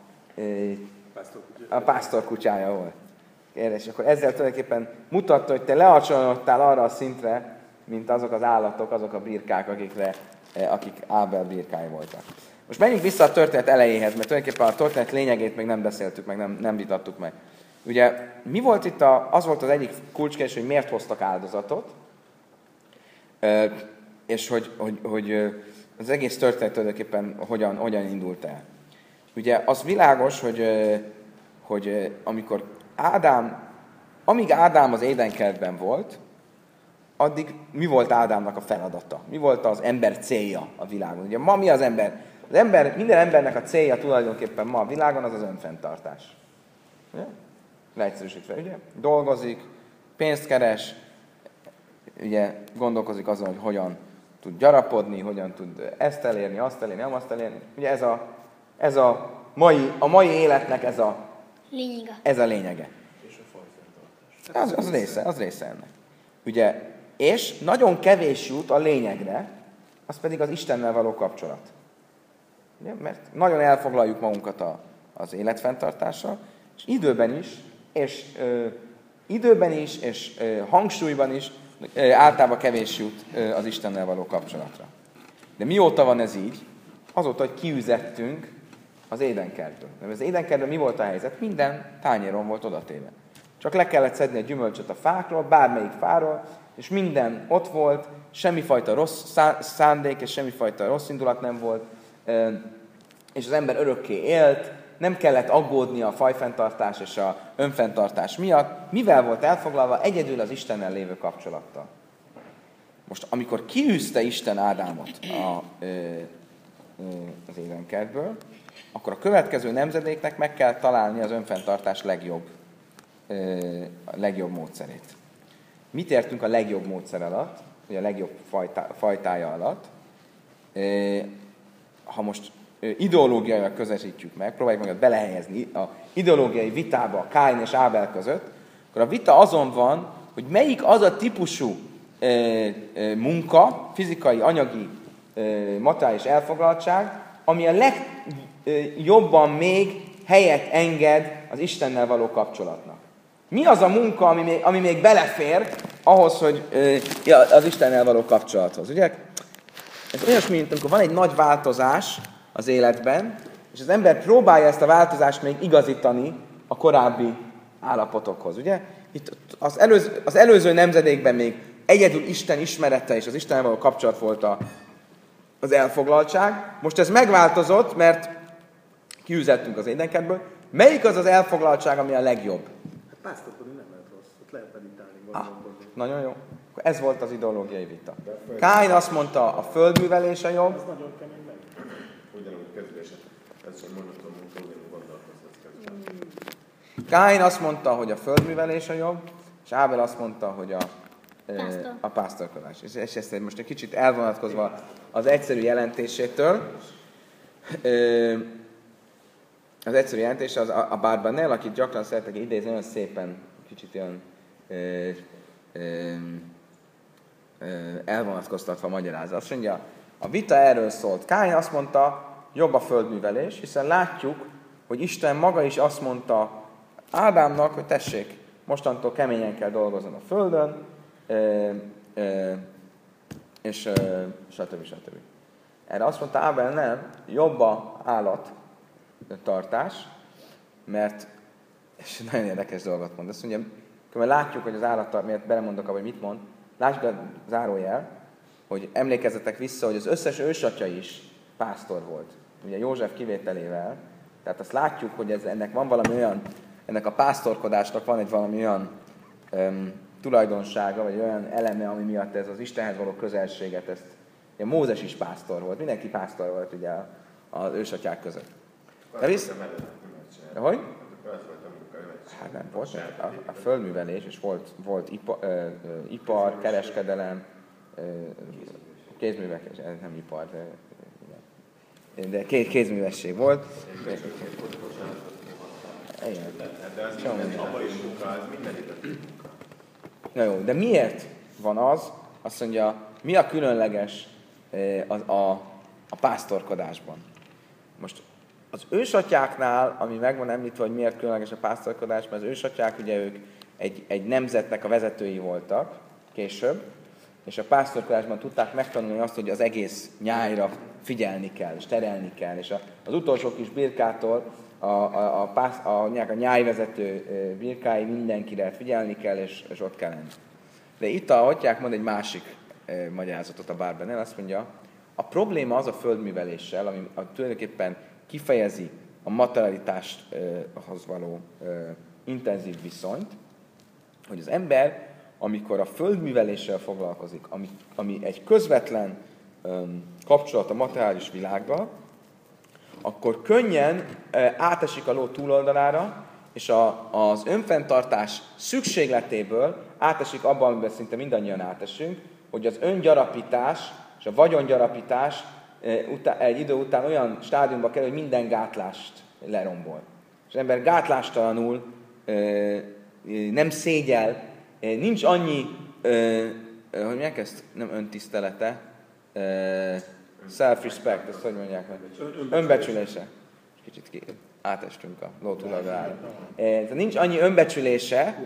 Speaker 1: a pásztor kutyája volt. És akkor ezzel tulajdonképpen mutatta, hogy te lealacsonyodtál arra a szintre, mint azok az állatok, azok a birkák, akikre, akik Ábel birkái voltak. Most menjünk vissza a történet elejéhez, mert tulajdonképpen a történet lényegét még nem beszéltük meg, nem, nem vitattuk meg. Ugye mi volt itt, a, az volt az egyik kulcskérdés, hogy miért hoztak áldozatot, és hogy, hogy, hogy az egész történet tulajdonképpen hogyan, hogyan indult el. Ugye az világos, hogy, hogy amikor Ádám, amíg Ádám az édenkertben volt, addig mi volt Ádámnak a feladata? Mi volt az ember célja a világon? Ugye ma mi az ember? Az ember, minden embernek a célja tulajdonképpen ma a világon az az önfenntartás. Ugye? Leegyszerűsítve, ugye? Dolgozik, pénzt keres, ugye gondolkozik azon, hogy hogyan tud gyarapodni, hogyan tud ezt elérni, azt elérni, azt elérni. Ugye ez a, ez a mai, a mai életnek ez a
Speaker 6: lényege.
Speaker 1: Ez a lényege.
Speaker 3: És a fajfenntartás.
Speaker 1: Az, az, része, az része ennek. Ugye, és nagyon kevés jut a lényegre, az pedig az Istennel való kapcsolat. Ugye? Mert nagyon elfoglaljuk magunkat a, az életfenntartással, és időben is, és ö, időben is, és ö, hangsúlyban is ö, általában kevés jut ö, az Istennel való kapcsolatra. De mióta van ez így? Azóta, hogy kiüzettünk az édenkertből. Mert az édenkertben mi volt a helyzet? Minden tányéron volt odatéve. Csak le kellett szedni a gyümölcsöt a fákról, bármelyik fáról, és minden ott volt, semmifajta rossz szándék, és semmifajta rossz indulat nem volt, és az ember örökké élt, nem kellett aggódni a fajfenntartás és a önfenntartás miatt, mivel volt elfoglalva egyedül az Istennel lévő kapcsolattal. Most, amikor kiűzte Isten Ádámot a, ö, ö, az édenkertből, akkor a következő nemzedéknek meg kell találni az önfenntartás legjobb, ö, a legjobb módszerét. Mit értünk a legjobb módszer alatt, vagy a legjobb fajtá, fajtája alatt? Ö, ha most ideológiailag közelítjük meg, próbáljuk meg belehelyezni a ideológiai vitába a Káin és Ábel között, akkor a vita azon van, hogy melyik az a típusú ö, ö, munka, fizikai, anyagi, ö, materiális elfoglaltság, ami a legjobban még helyet enged az Istennel való kapcsolatnak. Mi az a munka, ami még, ami még belefér ahhoz, hogy ö, ja, az Istennel való kapcsolathoz, ugye? Ez olyasmi, mint amikor van egy nagy változás az életben, és az ember próbálja ezt a változást még igazítani a korábbi állapotokhoz, ugye? Itt az előző, az előző nemzedékben még egyedül Isten ismerete és az Istennel való kapcsolat volt a, az elfoglaltság. Most ez megváltozott, mert kiüzettünk az édenkertből. Melyik az az elfoglaltság, ami a legjobb?
Speaker 4: Hát pásztorkodni nem lehet rossz, ott lehet
Speaker 1: Ah, nagyon jó. Ez volt az ideológiai vita. Káin azt mondta, a földművelés a jobb.
Speaker 5: Ugyanúgy kezdések. Ez sem monoton munka, ugyanúgy gondolkozhat.
Speaker 1: Káin azt mondta, hogy a földművelés a jobb, és Ábel azt mondta, hogy a,
Speaker 6: Pásztor.
Speaker 1: a pásztorkodás. És, és ezt most egy kicsit elvonatkozva az egyszerű jelentésétől, az egyszerű jelentés az a Barbanel, akit gyakran szeretek idézni, nagyon szépen, kicsit olyan ö, ö, ö, elvonatkoztatva magyarázza. Azt mondja, a vita erről szólt. Káin azt mondta, jobb a földművelés, hiszen látjuk, hogy Isten maga is azt mondta Ádámnak, hogy tessék, mostantól keményen kell dolgozni a földön, ö, ö, és ö, stb. stb. Erre azt mondta Ábel, nem, jobb a állattartás, mert, és nagyon érdekes dolgot mond, azt mondja, mert látjuk, hogy az állattartás, miért belemondok abba, hogy mit mond, látjuk a zárójel, hogy emlékezzetek vissza, hogy az összes ősatya is pásztor volt, ugye József kivételével, tehát azt látjuk, hogy ez, ennek van valami olyan, ennek a pásztorkodásnak van egy valami olyan um, tulajdonsága, vagy olyan eleme, ami miatt ez az Istenhez való közelséget, ezt ugye Mózes is pásztor volt, mindenki pásztor volt ugye az ősatyák között. De visz... Hogy? Hát nem volt, a, a földművelés, és volt, volt ipa, ö, ö, ipar, kereskedelem, ö, kézművek, nem ipar, de, de két kézművesség volt. Igen. Na jó, de miért van az, azt mondja, mi a különleges a, a, a pásztorkodásban? Most az ősatyáknál, ami meg van említve, hogy miért különleges a pásztorkodás, mert az ősatyák ugye ők egy, egy nemzetnek a vezetői voltak később, és a pásztorkodásban tudták megtanulni azt, hogy az egész nyájra figyelni kell, és terelni kell, és az utolsó kis birkától a, a, a, pász, a, a nyájvezető birkái mindenkire figyelni kell, és, és ott kell lenni. De itt a atyák mond egy másik e, magyarázatot a Barbanel, azt mondja, a probléma az a földműveléssel, ami a, tulajdonképpen kifejezi a materialitáshoz való e, intenzív viszonyt, hogy az ember, amikor a földműveléssel foglalkozik, ami, ami egy közvetlen e, kapcsolat a materiális világgal, akkor könnyen e, átesik a ló túloldalára, és a, az önfenntartás szükségletéből átesik abban, amiben szinte mindannyian átesünk, hogy az öngyarapítás és a vagyongyarapítás egy idő után olyan stádiumba kerül, hogy minden gátlást lerombol. És az ember gátlástalanul nem szégyel, nincs annyi, hogy mondják ezt, nem öntisztelete, self-respect, ezt hogy mondják meg? Önbecsülése. Kicsit ki, átestünk a ló túloldalára. Nincs annyi önbecsülése,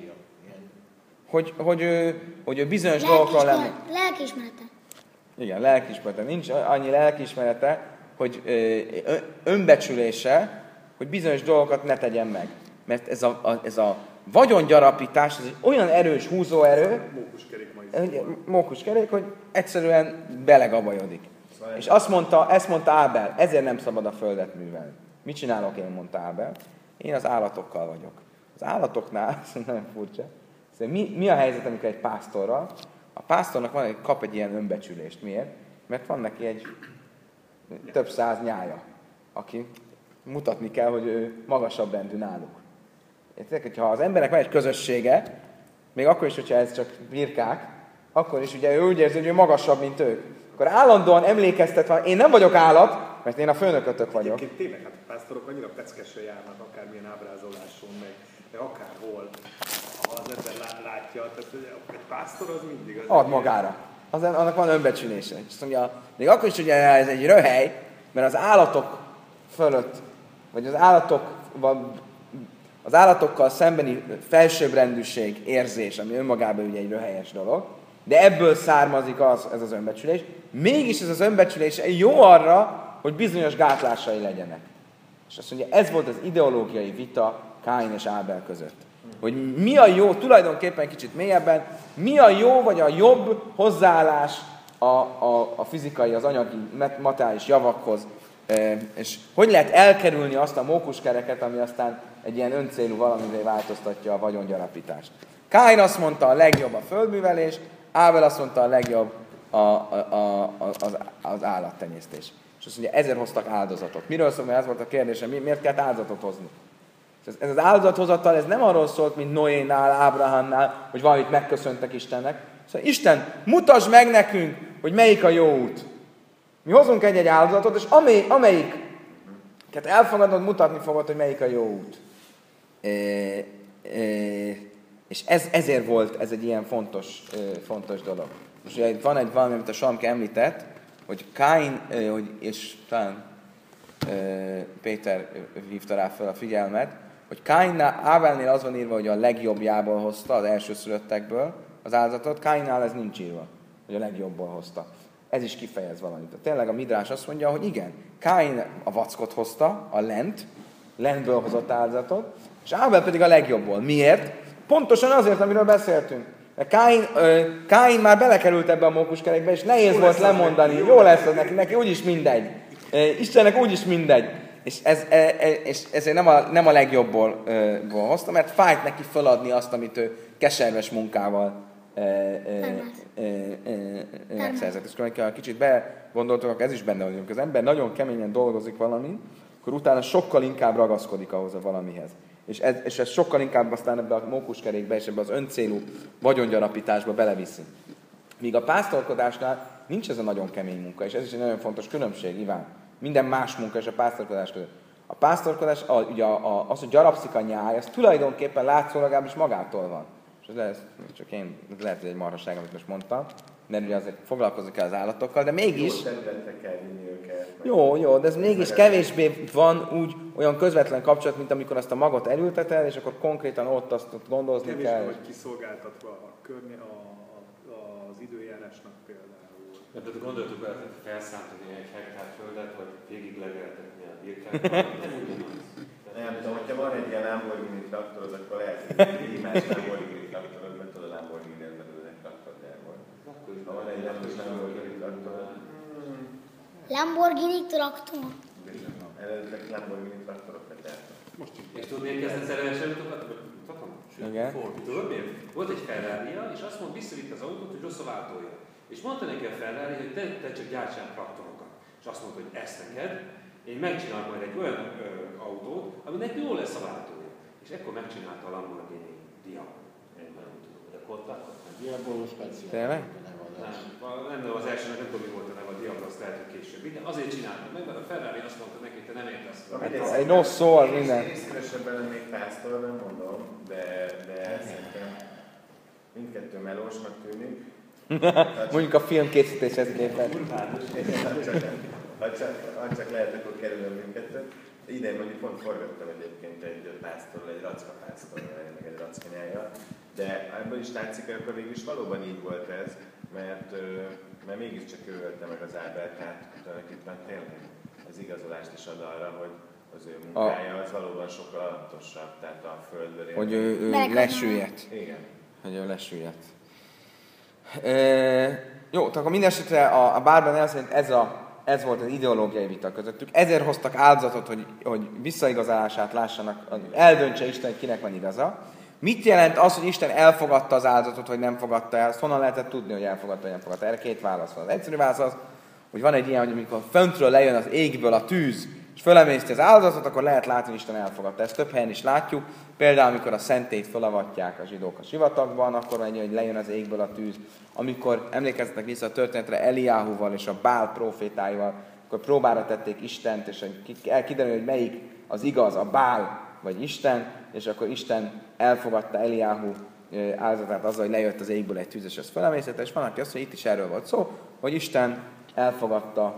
Speaker 1: hogy, hogy, ő, hogy ő bizonyos dolgokról lenne.
Speaker 6: Lelkiismerete.
Speaker 1: Igen, lelkiismerete. Nincs annyi lelkiismerete, hogy ö, önbecsülése, hogy bizonyos dolgokat ne tegyen meg. Mert ez a, a, ez a vagyongyarapítás, ez egy olyan erős húzóerő, mókuskerék, hogy egyszerűen belegabajodik. Szóval és azt mondta, ezt mondta Ábel, ezért nem szabad a földet művelni. Mit csinálok én, mondta Ábel? Én az állatokkal vagyok. Az állatoknál, ez nagyon furcsa, szóval mi, mi a helyzet, amikor egy pásztorral? A pásztornak van, hogy kap egy ilyen önbecsülést. Miért? Mert van neki egy több száz nyája, aki mutatni kell, hogy ő magasabb rendű náluk. Értek, hogyha az embernek van egy közössége, még akkor is, hogyha ez csak birkák, akkor is ugye ő úgy érzi, hogy ő magasabb, mint ők. Akkor állandóan emlékeztet van, én nem vagyok állat, mert én a főnökötök vagyok.
Speaker 4: Egyébként tényleg, hát a pásztorok annyira peckesen járnak, akármilyen ábrázoláson, meg, meg akárhol, ha az ember látja, tehát egy pásztor az mindig az...
Speaker 1: Ad magára. Az, annak van önbecsülése. És azt mondja, még akkor is ugye ez egy röhely, mert az állatok fölött, vagy az állatok, az állatokkal szembeni felsőbbrendűség, érzés, ami önmagában ugye egy röhelyes dolog, de ebből származik az, ez az önbecsülés. Mégis ez az önbecsülés jó arra, hogy bizonyos gátlásai legyenek. És azt mondja, ez volt az ideológiai vita Káin és Ábel között. Hogy mi a jó, tulajdonképpen kicsit mélyebben, mi a jó vagy a jobb hozzáállás a, a, a fizikai, az anyagi, materiális javakhoz, e, és hogy lehet elkerülni azt a mókuskereket, ami aztán egy ilyen öncélú valamivé változtatja a vagyongyarapítást. Káin azt mondta, a legjobb a földművelés, Ábel azt mondta, a legjobb a, a, a, az, az állattenyésztés. És azt mondja, ezért hoztak áldozatot. Miről szól, mert ez volt a kérdésem, mi, miért kellett áldozatot hozni? Ez, ez az áldozathozatal, ez nem arról szólt, mint Noénál, Ábrahámnál, hogy valamit megköszöntek Istennek. Szóval Isten, mutasd meg nekünk, hogy melyik a jó út. Mi hozunk egy-egy áldozatot, és amely, amelyik elfogadod, mutatni fogod, hogy melyik a jó út. E, e, és ez, ezért volt ez egy ilyen fontos, e, fontos dolog. Most ugye van egy valami, amit a Samke említett, hogy Káin, e, hogy, és talán e, Péter hívta rá fel a figyelmet, hogy Káinnál, Ábelnél az van írva, hogy a legjobbjából hozta, az elsőszülöttekből az áldozatot, Káinnál ez nincs írva, hogy a legjobbból hozta. Ez is kifejez valamit. Tényleg a Midrás azt mondja, hogy igen, Káin a vackot hozta, a lent, lentből hozott áldozatot, és Ábel pedig a legjobbból. Miért? Pontosan azért, amiről beszéltünk. Mert Káin, ö, Káin már belekerült ebbe a mókuskerekbe, és nehéz jó volt lemondani. Jó lesz az neki, neki úgyis mindegy. Istennek úgyis mindegy. És, ez, e, e, és ezért nem a, nem a legjobbból ö, hozta, mert fájt neki feladni azt, amit ő keserves munkával megszerzett. És ha kicsit begondoltok, akkor ez is benne vagyunk. Az ember nagyon keményen dolgozik valamin, akkor utána sokkal inkább ragaszkodik ahhoz a valamihez. És ez, és ez sokkal inkább aztán ebbe a mókuskerékbe és ebbe az öncélú vagyongyarapításba beleviszi. Míg a pásztorkodásnál nincs ez a nagyon kemény munka, és ez is egy nagyon fontos különbség, Iván. Minden más munka és a pásztorkodás között. A pásztorkodás, a, ugye a, a, az, hogy gyarapszik a nyáj, az tulajdonképpen látszólag legalábbis magától van. És ez lehet, csak én, ez lehet, hogy egy marhaság, amit most mondtam, mert ugye azért foglalkozik el az állatokkal, de mégis...
Speaker 5: Jó területre kell vinni őket.
Speaker 1: Jó, jó, de ez mégis kevésbé van úgy olyan közvetlen kapcsolat, mint amikor azt a magot elülteted, és akkor konkrétan ott azt gondozni
Speaker 4: kevésbé
Speaker 1: kell.
Speaker 4: Kevésbé vagy kiszolgáltatva a környe, a, a, az időjárásnak például.
Speaker 2: Mert tehát gondoltuk be, hogy felszálltani egy hektár földet, vagy végig legeltetni a birkát.
Speaker 5: Nem tudom, hogyha van egy ilyen Lamborghini traktorod, akkor lehet, hogy más Lamborghini traktorod, mert tudod a Lamborghini-nél belőle traktorgyárból. Ha van egy Lamborghini traktorod...
Speaker 6: Lamborghini traktor.
Speaker 5: Eredetileg Lamborghini traktorokat gyártak.
Speaker 2: És tudod, miért kezdett szerelősen utokat? Tudom.
Speaker 1: Igen.
Speaker 2: Tudod miért? Volt egy Ferrari-ja, és azt mondta, visszavitt az autót, hogy rossz a váltója. És mondta neki a Ferrari, hogy te, te csak gyártsál traktorokat. És azt mondta, hogy ezt neked, én megcsinálok majd egy olyan ö, autót, aminek jó lesz a váltója. És ekkor megcsinálta a Lamborghini Dia. Én nem tudom, hogy a Kotlakot.
Speaker 7: Diabolus speciál.
Speaker 1: Tényleg?
Speaker 2: Nem, nem tudom, az elsőnek nem tudom, mi volt a neve, a Diablo, azt lehet, hogy később. De azért csináltam meg, mert a Ferrari azt mondta neki, hogy te nem értesz.
Speaker 1: Hát, egy rossz szó az minden.
Speaker 5: Én szívesebben lennék pásztor, nem mondom, de, de szerintem mindkettő melósnak tűnik.
Speaker 1: Mondjuk a film készítéshez képest.
Speaker 5: Ha csak, ha csak lehet, akkor kerülöm mindkettőt. Idén mondjuk pont forgattam egyébként egy pásztorral, egy racka pásztorral, meg egy rackanyájjal. De ebből is látszik, hogy akkor végül is valóban így volt ez, mert, mert mégiscsak ő ölte meg az Ábelt, tehát tulajdonképpen tényleg az igazolást is ad arra, hogy az ő munkája az valóban sokkal alatosabb, tehát a földből ér.
Speaker 1: Hogy ő, ő lesüllyedt.
Speaker 5: Igen.
Speaker 1: Hogy ő lesüllyedt. E, jó, tehát akkor mindesetre a, a bárban el szerint ez, a, ez volt az ideológiai vita közöttük. Ezért hoztak áldozatot, hogy, hogy visszaigazolását lássanak, eldöntse Isten, hogy kinek van igaza. Mit jelent az, hogy Isten elfogadta az áldozatot, vagy nem fogadta el? Azt honnan lehetett tudni, hogy elfogadta, vagy nem fogadta? Erre két válasz van. Az egyszerű válasz az, hogy van egy ilyen, hogy amikor föntről lejön az égből a tűz, és fölemészti az áldozatot, akkor lehet látni, hogy Isten elfogadta. Ezt több helyen is látjuk. Például, amikor a szentét felavatják a zsidók a sivatagban, akkor van egy, hogy lejön az égből a tűz. Amikor emlékezzetek vissza a történetre Eliáhuval és a Bál prófétáival, akkor próbára tették Istent, és kiderül, hogy melyik az igaz, a Bál vagy Isten, és akkor Isten elfogadta Eliáhu áldozatát azzal, hogy lejött az égből egy tűz, és ezt felemészette, és van, aki azt mondja, itt is erről volt szó, hogy Isten elfogadta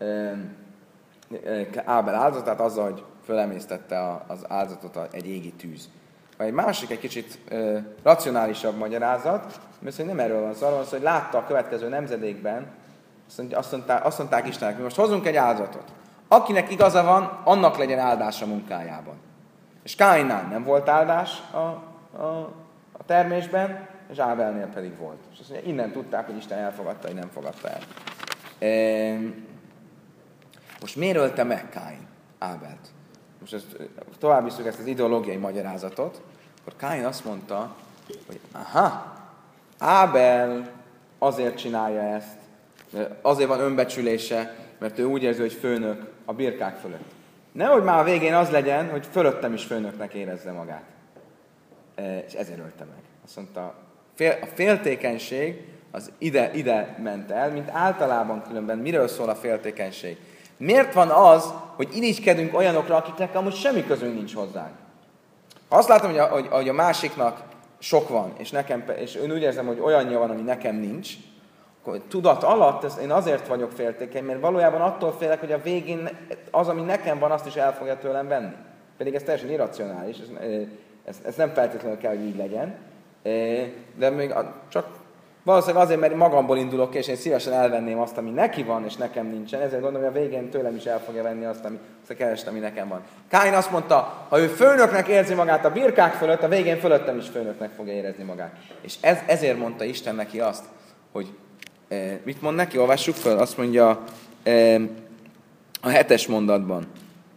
Speaker 1: Ábel áldozatát azzal, hogy fölemésztette az áldozatot egy égi tűz. Vagy egy másik, egy kicsit ö, racionálisabb magyarázat, mert hogy nem erről van szó, arról van szó, hogy látta a következő nemzedékben, azt, mondta, azt, mondták, azt mondták Istennek, mi most hozunk egy áldozatot. Akinek igaza van, annak legyen áldás a munkájában. És Káinán nem volt áldás a, a, a termésben, és Ábelnél pedig volt. És azt mondja, innen tudták, hogy Isten elfogadta, hogy nem fogadta el. E, most miért ölte meg Káin Ábelt? Most ezt, tovább visszük ezt az ideológiai magyarázatot, akkor Káin azt mondta, hogy aha, Ábel azért csinálja ezt, azért van önbecsülése, mert ő úgy érzi, hogy főnök a birkák fölött. Nehogy már a végén az legyen, hogy fölöttem is főnöknek érezze magát. És ezért ölte meg. Azt mondta, a féltékenység az ide, ide ment el, mint általában különben. Miről szól a féltékenység? Miért van az, hogy irigykedünk olyanokra, akiknek amúgy semmi közünk nincs hozzánk? Ha azt látom, hogy a, hogy, hogy a másiknak sok van, és, nekem, és én úgy érzem, hogy olyanja van, ami nekem nincs, akkor tudat alatt ez, én azért vagyok féltékeny, mert valójában attól félek, hogy a végén az, ami nekem van, azt is el fogja tőlem venni. Pedig ez teljesen irracionális, ez, ez, ez nem feltétlenül kell, hogy így legyen. De még csak valószínűleg azért, mert magamból indulok, és én szívesen elvenném azt, ami neki van, és nekem nincsen. Ezért gondolom, hogy a végén tőlem is el fogja venni azt, ami, azt a keveset, ami nekem van. Káin azt mondta, ha ő főnöknek érzi magát a birkák fölött, a végén fölöttem is főnöknek fogja érezni magát. És ez, ezért mondta Isten neki azt, hogy eh, mit mond neki? Olvassuk föl. Azt mondja eh, a hetes mondatban.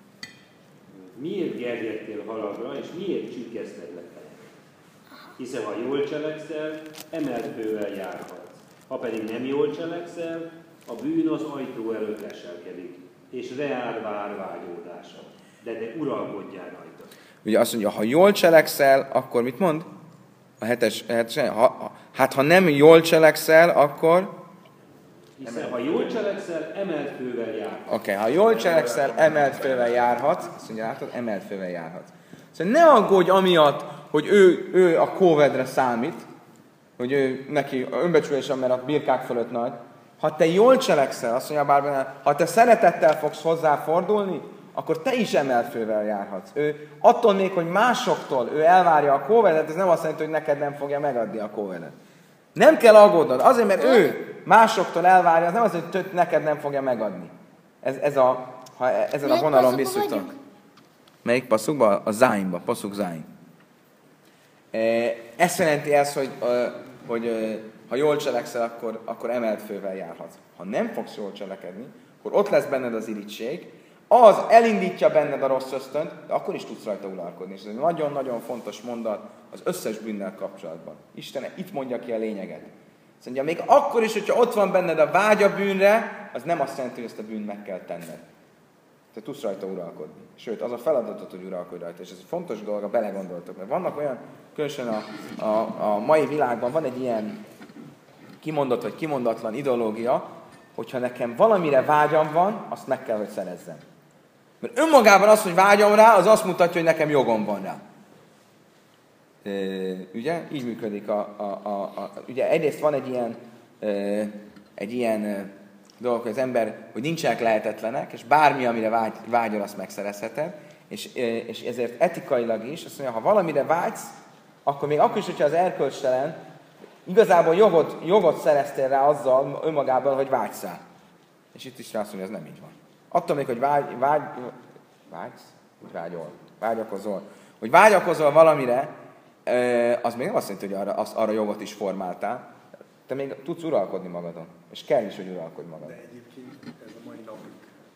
Speaker 2: Miért gerjedtél halagra, és miért csüggeszted le fel? Hiszen ha jól cselekszel, emelt fővel járhatsz. Ha pedig nem jól cselekszel, a bűn az ajtó előtt leselkedik, és reál vár vágyódása. De te uralkodjál rajta.
Speaker 1: Ugye azt mondja, ha jól cselekszel, akkor mit mond? A hetes, hetes ha, ha, hát ha nem jól cselekszel, akkor...
Speaker 2: Hiszen ha jól cselekszel, emelt fővel járhatsz.
Speaker 1: Oké, okay, ha jól cselekszel, emelt fővel járhatsz. Azt mondja, látod, emelt fővel járhatsz. Szóval ne aggódj amiatt, hogy ő, ő a kóvedre számít, hogy ő neki önbecsülése, mert a birkák fölött nagy. Ha te jól cselekszel, azt mondja bár ha te szeretettel fogsz hozzáfordulni, akkor te is emelt fővel járhatsz. Ő attól még, hogy másoktól ő elvárja a kóvedet, ez nem azt jelenti, hogy neked nem fogja megadni a kóvedet. Nem kell aggódnod. Azért, mert ő másoktól elvárja, az nem az, hogy neked nem fogja megadni. Ez, ez a, ha ezen a vonalon biztosan. Melyik passzukban? A zájnba, passzuk zájn. Ez jelenti ezt, hogy, hogy ha jól cselekszel, akkor, akkor emelt fővel járhatsz. Ha nem fogsz jól cselekedni, akkor ott lesz benned az irigység, az elindítja benned a rossz ösztönt, de akkor is tudsz rajta uralkodni. És ez egy nagyon-nagyon fontos mondat az összes bűnnel kapcsolatban. Isten itt mondja ki a lényeget. Azt mondja, még akkor is, hogyha ott van benned a vágy a bűnre, az nem azt jelenti, hogy ezt a bűnt meg kell tenned. Te tudsz rajta uralkodni. Sőt, az a feladatot, hogy uralkodj rajta. És ez egy fontos dolog, ha belegondoltok. Mert vannak olyan, különösen a, a, a mai világban van egy ilyen kimondott vagy kimondatlan ideológia, hogyha nekem valamire vágyam van, azt meg kell, hogy szerezzem. Mert önmagában az, hogy vágyam rá, az azt mutatja, hogy nekem jogom van rá. E, ugye? Így működik a, a, a, a... Ugye egyrészt van egy ilyen, e, egy ilyen e, dolog, hogy az ember, hogy nincsenek lehetetlenek, és bármi, amire vágy, vágyol, azt megszerezheted. És, e, és ezért etikailag is, azt mondja, ha valamire vágysz, akkor még akkor is, hogyha az erkölcstelen, igazából jogot, jogot szereztél rá azzal önmagában, hogy vágyszál. És itt is azt mondja, ez nem így van. Attól még, hogy vágy, vágy, vágysz, hogy vágyol, vágyakozol. Hogy vágyakozol valamire, az még nem azt jelenti, hogy arra, az, arra jogot is formáltál. Te még tudsz uralkodni magadon. És kell is, hogy uralkodj magadon.
Speaker 4: De egyébként ez a mai napig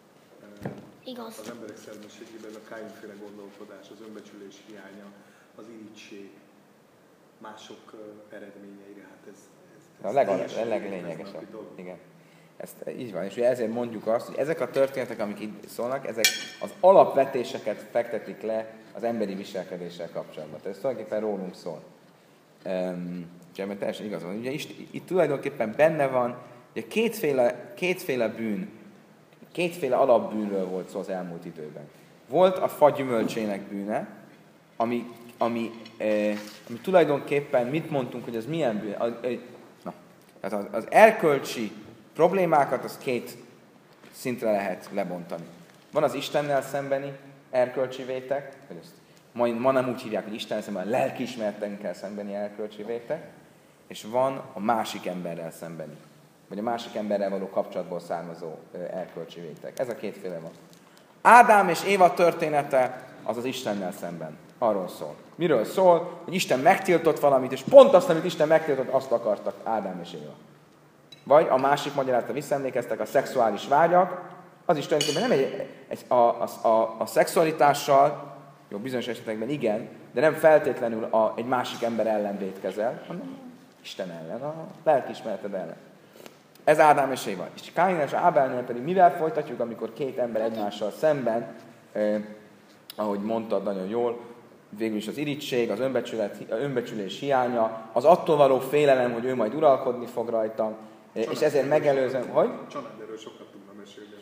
Speaker 6: Igaz.
Speaker 4: az emberek szellemességében a Káin-féle gondolkodás, az önbecsülés hiánya, az irigység, mások eredményeire, hát ez, ez, ez
Speaker 1: a, leg, a leglényegesebb. Igen. Ezt így van, és ugye ezért mondjuk azt, hogy ezek a történetek, amik itt szólnak, ezek az alapvetéseket fektetik le az emberi viselkedéssel kapcsolatban. Tehát ez tulajdonképpen rólunk szól. Um, ugye, mert teljesen igaz van. Ugye itt, itt tulajdonképpen benne van, ugye kétféle, kétféle bűn, kétféle alapbűnről volt szó az elmúlt időben. Volt a fa gyümölcsének bűne, ami, ami, eh, ami tulajdonképpen, mit mondtunk, hogy ez milyen bűn? Az, eh, na, tehát az, az erkölcsi problémákat az két szintre lehet lebontani. Van az Istennel szembeni erkölcsi vétek, hogy ezt ma, ma nem úgy hívják, hogy Istennel szemben, a lelkiismeretünkkel szembeni erkölcsi vétek, és van a másik emberrel szembeni, vagy a másik emberrel való kapcsolatból származó erkölcsi vétek. Ez a kétféle van. Ádám és Éva története az az Istennel szemben. Arról szól. Miről szól? Hogy Isten megtiltott valamit, és pont azt, amit Isten megtiltott, azt akartak Ádám és Éva. Vagy a másik magyarázatra visszaemlékeztek, a szexuális vágyak, az is tulajdonképpen nem egy, egy a, a, a, a szexualitással, jó, bizonyos esetekben igen, de nem feltétlenül a, egy másik ember ellen vétkezel, hanem Isten ellen, a lelkiismereted ellen. Ez Ádám és Éva. És Káin és Ábelnél pedig mivel folytatjuk, amikor két ember egymással szemben, eh, ahogy mondtad nagyon jól, végül is az irigység, az önbecsülés hiánya, az attól való félelem, hogy ő majd uralkodni fog rajtam, eh, és ezért megelőzöm, hogy?
Speaker 4: Család erről sokat tudna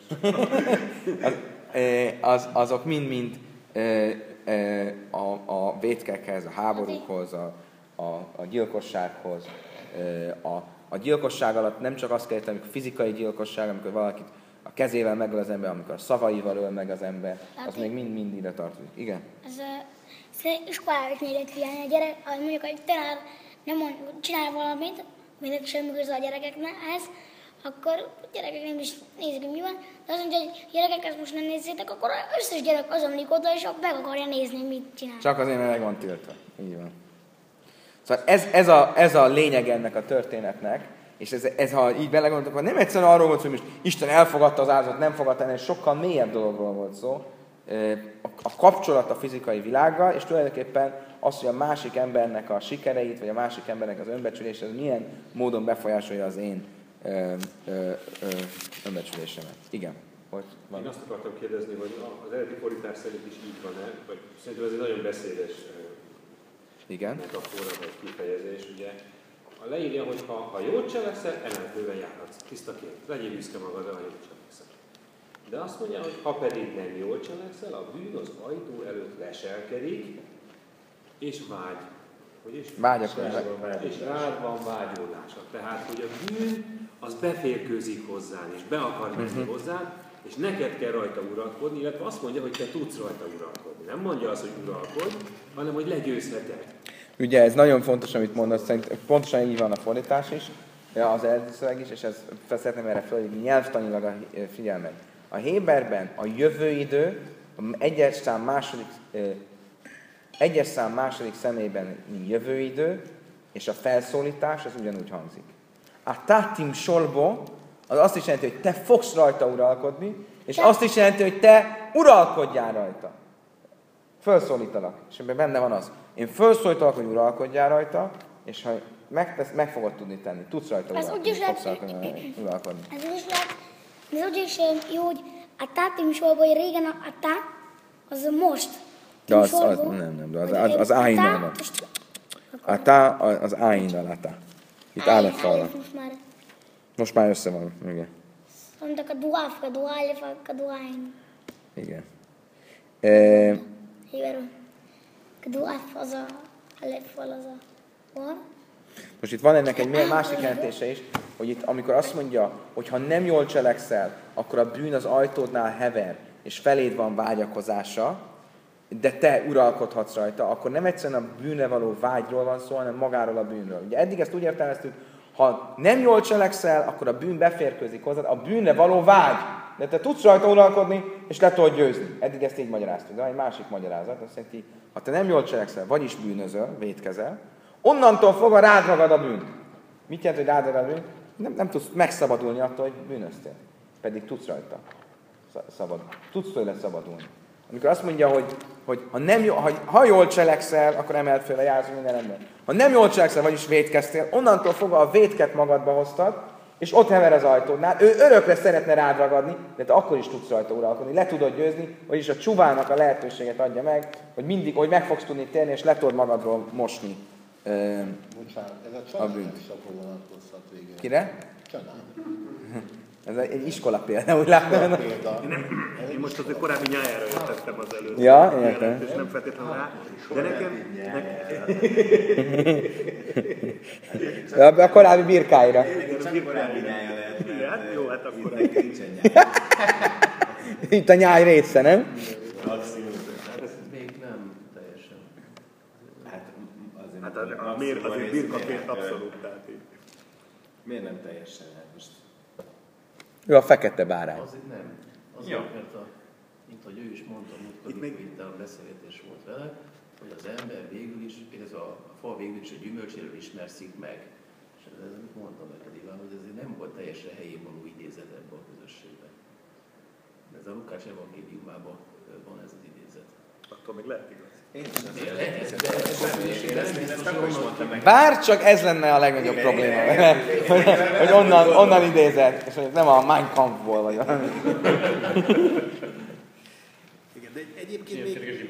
Speaker 4: mesélni.
Speaker 1: az, eh, az, azok mind-mind eh, eh, a, a vétkekhez, a háborúkhoz, a, a, a gyilkossághoz, eh, a A gyilkosság alatt nem csak azt kell érteni, amikor fizikai gyilkosság, amikor valakit a kezével megöl az ember, amikor a szavaival öl meg az ember, az még mind-mind ide tartozik. Igen?
Speaker 6: Ez, ez iskolában is nézett figyelni a gyerek, az mondjuk, hogy tanár nem mond, csinál valamit, aminek semmi köze a gyerekekhez, akkor a gyerekek nem is nézik, hogy mi van, de azt mondja, hogy gyerekek, ezt most nem nézzétek, akkor összes gyerek azonlik oda, és meg akarja nézni, mit csinál.
Speaker 1: Csak azért, mert meg van tiltva. Így van. Szóval ez, ez, a, ez a lényeg ennek a történetnek, és ez, ez ha így belegondoltok, hogy nem egyszerűen arról volt szó, hogy most Isten elfogadta az áldozatot, nem fogadta, hanem sokkal mélyebb dologról volt szó. A, a kapcsolat a fizikai világgal, és tulajdonképpen az, hogy a másik embernek a sikereit, vagy a másik embernek az önbecsülését, az milyen módon befolyásolja az én ö, ö, ö, önbecsülésemet. Igen. Hogy
Speaker 2: Én azt akartam kérdezni, hogy az eredeti fordítás szerint is így van-e, vagy szerintem ez egy nagyon beszédes
Speaker 1: Igen.
Speaker 2: metafora vagy kifejezés, ugye. Leírja, hogy ha, ha jól cselekszel, emeltően járhatsz. Tiszta kép. Legyél büszke magadra, ha jól cselekszel. De azt mondja, hogy ha pedig nem jól cselekszel, a bűn az ajtó előtt leselkedik, és vágy. Hogy is?
Speaker 1: Vágyakozás.
Speaker 2: És rád van vágyódása. Tehát, hogy a bűn az beférkőzik hozzád, és be akar menni uh-huh. hozzád, és neked kell rajta uralkodni, illetve azt mondja, hogy te tudsz rajta uralkodni. Nem mondja azt, hogy uralkodj, hanem hogy legyőzheted.
Speaker 1: Ugye ez nagyon fontos, amit mondasz, szerintem pontosan így van a fordítás is, az eredeti szöveg is, és ezt szeretném erre felhívni nyelvtanilag a figyelmet. A héberben a jövőidő, a egyes szám második, egyes szám második szemében jövőidő, és a felszólítás az ugyanúgy hangzik. A tátim solbo, az azt is jelenti, hogy te fogsz rajta uralkodni, és azt is jelenti, hogy te uralkodjál rajta. Felszólítalak, és ebben benne van az. Én felszólítalak, hogy uralkodjál rajta, és ha megtesz, meg fogod tudni tenni, tudsz rajta uralkodni, fogsz rajta uralkodni.
Speaker 6: Ez úgy is lehet, ez úgy is jó, hogy a tátim sorban, hogy régen a tá, az most.
Speaker 1: De az, az, nem, nem, de az, az, az áinnal van. A tá, az áinnal a tá. Itt áll a falra. Most már össze van, igen.
Speaker 6: Mondtak a duáf, a duálif, a duáin.
Speaker 1: Igen.
Speaker 6: Héberül. A duáf az a, a lefal az a van.
Speaker 1: Most itt van ennek egy másik jelentése is, hogy itt amikor azt mondja, hogy ha nem jól cselekszel, akkor a bűn az ajtódnál hever, és feléd van vágyakozása, de te uralkodhatsz rajta, akkor nem egyszerűen a bűnre való vágyról van szó, hanem magáról a bűnről. Ugye eddig ezt úgy értelmeztük, ha nem jól cselekszel, akkor a bűn beférkőzik hozzád, a bűnre való vágy. De te tudsz rajta uralkodni, és le tudod győzni. Eddig ezt így magyaráztuk. De egy másik magyarázat, azt jelenti, ha te nem jól cselekszel, vagyis bűnözöl, vétkezel, onnantól fogva rád ragad a bűn. Mit jelent, hogy rád ragad a bűn? Nem, nem tudsz megszabadulni attól, hogy bűnöztél. Pedig tudsz rajta szabad. Tudsz tőle szabadulni. Amikor azt mondja, hogy, hogy ha, nem jó, ha, ha jól cselekszel, akkor emeld fel a járszó minden ember. Ha nem jól cselekszel, vagyis vétkeztél, onnantól fogva a vétket magadba hoztad, és ott hever az ajtódnál. Ő örökre szeretne rád ragadni, de te akkor is tudsz rajta uralkodni. Le tudod győzni, vagyis a csuvának a lehetőséget adja meg, hogy mindig, hogy meg fogsz tudni térni, és le tudod magadról mosni uh,
Speaker 7: Bocsánat, ez a család is akkor vonatkozhat végül.
Speaker 1: Kire?
Speaker 7: Család.
Speaker 1: Ez egy iskola példa, úgy látom.
Speaker 4: Én most azért korábbi nyájára jöttem az előtt.
Speaker 1: Ja, értem.
Speaker 4: És nem feltétlenül rá. De nekem...
Speaker 1: nekem... A korábbi birkáira.
Speaker 5: Csak korábbi nyája lehet, mert
Speaker 4: jó, hát akkor
Speaker 5: nincsen nyája.
Speaker 1: Itt a nyáj része, nem?
Speaker 3: Ez még nem teljesen.
Speaker 5: Hát azért,
Speaker 4: Hát az, a mér, azért birkaként abszolút, tehát így.
Speaker 5: Miért nem teljesen? Hát most...
Speaker 1: Ő a fekete bárány.
Speaker 3: Azért nem. Azért,
Speaker 5: Ja.
Speaker 3: mert a, mint hogy ő is mondta, amikor
Speaker 4: Itt még-
Speaker 3: itt a beszélgetés volt vele, hogy az ember végül is, ez a, a fa végül is a gyümölcséről ismerszik meg. És ez, amit mondtam neked, Iván, hogy ez nem volt teljesen helyén való idézet ebben a közösségben. Ez a Lukács evangéliumában van ez az idézet.
Speaker 4: Attól még lehet igaz.
Speaker 5: Én is ezt akkor is mondtam meg.
Speaker 1: Bár csak ez lenne a legnagyobb probléma, hogy, hogy onnan, onnan idézett, és hogy nem a Mein Kampfból vagy.
Speaker 4: Igen, de egyébként még...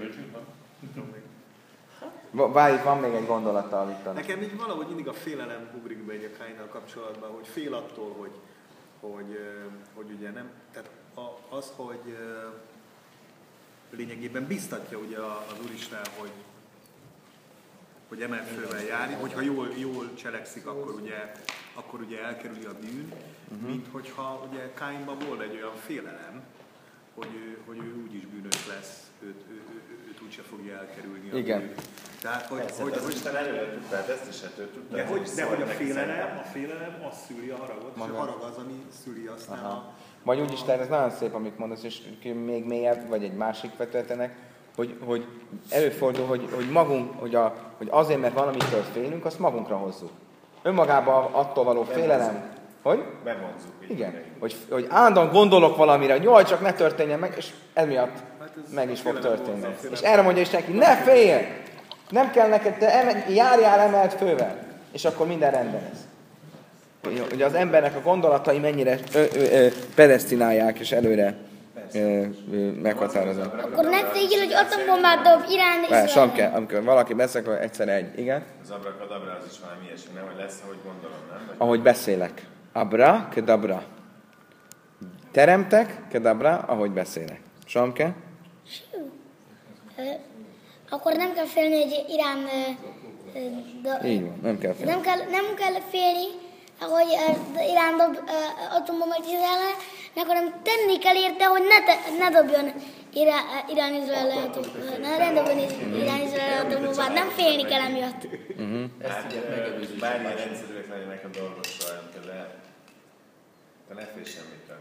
Speaker 1: Várj, van még egy gondolata a Viktor.
Speaker 4: Nekem így valahogy mindig a félelem ugrik be egy a Káinnal kapcsolatban, hogy fél attól, hogy, hogy, hogy ugye nem, tehát az, hogy lényegében biztatja ugye az Úristen, hogy, hogy emelt fővel járni, hogyha jól, jól cselekszik, akkor ugye, akkor ugye elkerüli a bűn, uh-huh. mint hogyha ugye Káinban volt egy olyan félelem, hogy ő, hogy ő úgyis bűnös lesz, őt, ő, ő, ő, őt úgyse fogja elkerülni a
Speaker 1: Igen.
Speaker 4: bűn. Tehát, hogy,
Speaker 5: Persze,
Speaker 4: hogy,
Speaker 5: az
Speaker 4: hogy,
Speaker 5: Isten előre tudta, hát ezt is hát ő tudta.
Speaker 4: de hogy, de hogy a
Speaker 5: neki
Speaker 4: félelem,
Speaker 5: szerintem.
Speaker 4: a félelem az szüli a haragot, és a harag az, ami szüli aztán
Speaker 1: Aha.
Speaker 4: a...
Speaker 1: Vagy úgy is, tehát ez nagyon szép, amit mondasz, és még mélyebb, vagy egy másik vetületenek, hogy, hogy előfordul, hogy, hogy magunk, hogy, a, hogy azért, mert valamitől félünk, azt magunkra hozzuk. Önmagában attól való félelem, hogy?
Speaker 5: Bevonzuk.
Speaker 1: Igen, hogy, hogy állandóan gondolok valamire, hogy jaj, csak ne történjen meg, és emiatt
Speaker 4: Hát ez
Speaker 1: meg is fog
Speaker 4: félelem
Speaker 1: történni.
Speaker 4: volt, félelem.
Speaker 1: És erre mondja is neki, ne félj! Nem kell neked, te eme, járjál emelt fővel, és akkor minden rendben lesz. Ugye az embernek a gondolatai mennyire ö, ö, ö, predesztinálják és előre ö, ö, meghatároznak.
Speaker 6: Akkor ne félj, hogy atombombát dob Irán
Speaker 1: Várj,
Speaker 6: és...
Speaker 1: Samke, amikor valaki beszél, akkor egyszer egy. Igen?
Speaker 5: Az abrakadabra az is valami ilyesmi, nem? Hogy lesz, ahogy gondolom, nem? Vagy
Speaker 1: Ahogy beszélek. Abra, kedabra. Teremtek, kedabra, ahogy beszélek. Samke?
Speaker 6: Ö, Akkor nem kell félni, hogy Irán... ö, ö, do-
Speaker 1: Így van, nem kell félni.
Speaker 6: Nem kell, nem kell félni, hogy uh, Irán dob uh, atombombát Izraelre, meg hanem tenni kell érte, hogy ne, te, ne dobjon Irán, uh, Irán Izraelre atombombát, ne dobjon Irán Izraelre atombombát, nem félni kell emiatt.
Speaker 1: Uh-huh.
Speaker 5: hát, ö, bármilyen egyszerűek lennének a dolgok soha, de te ne félj semmitől.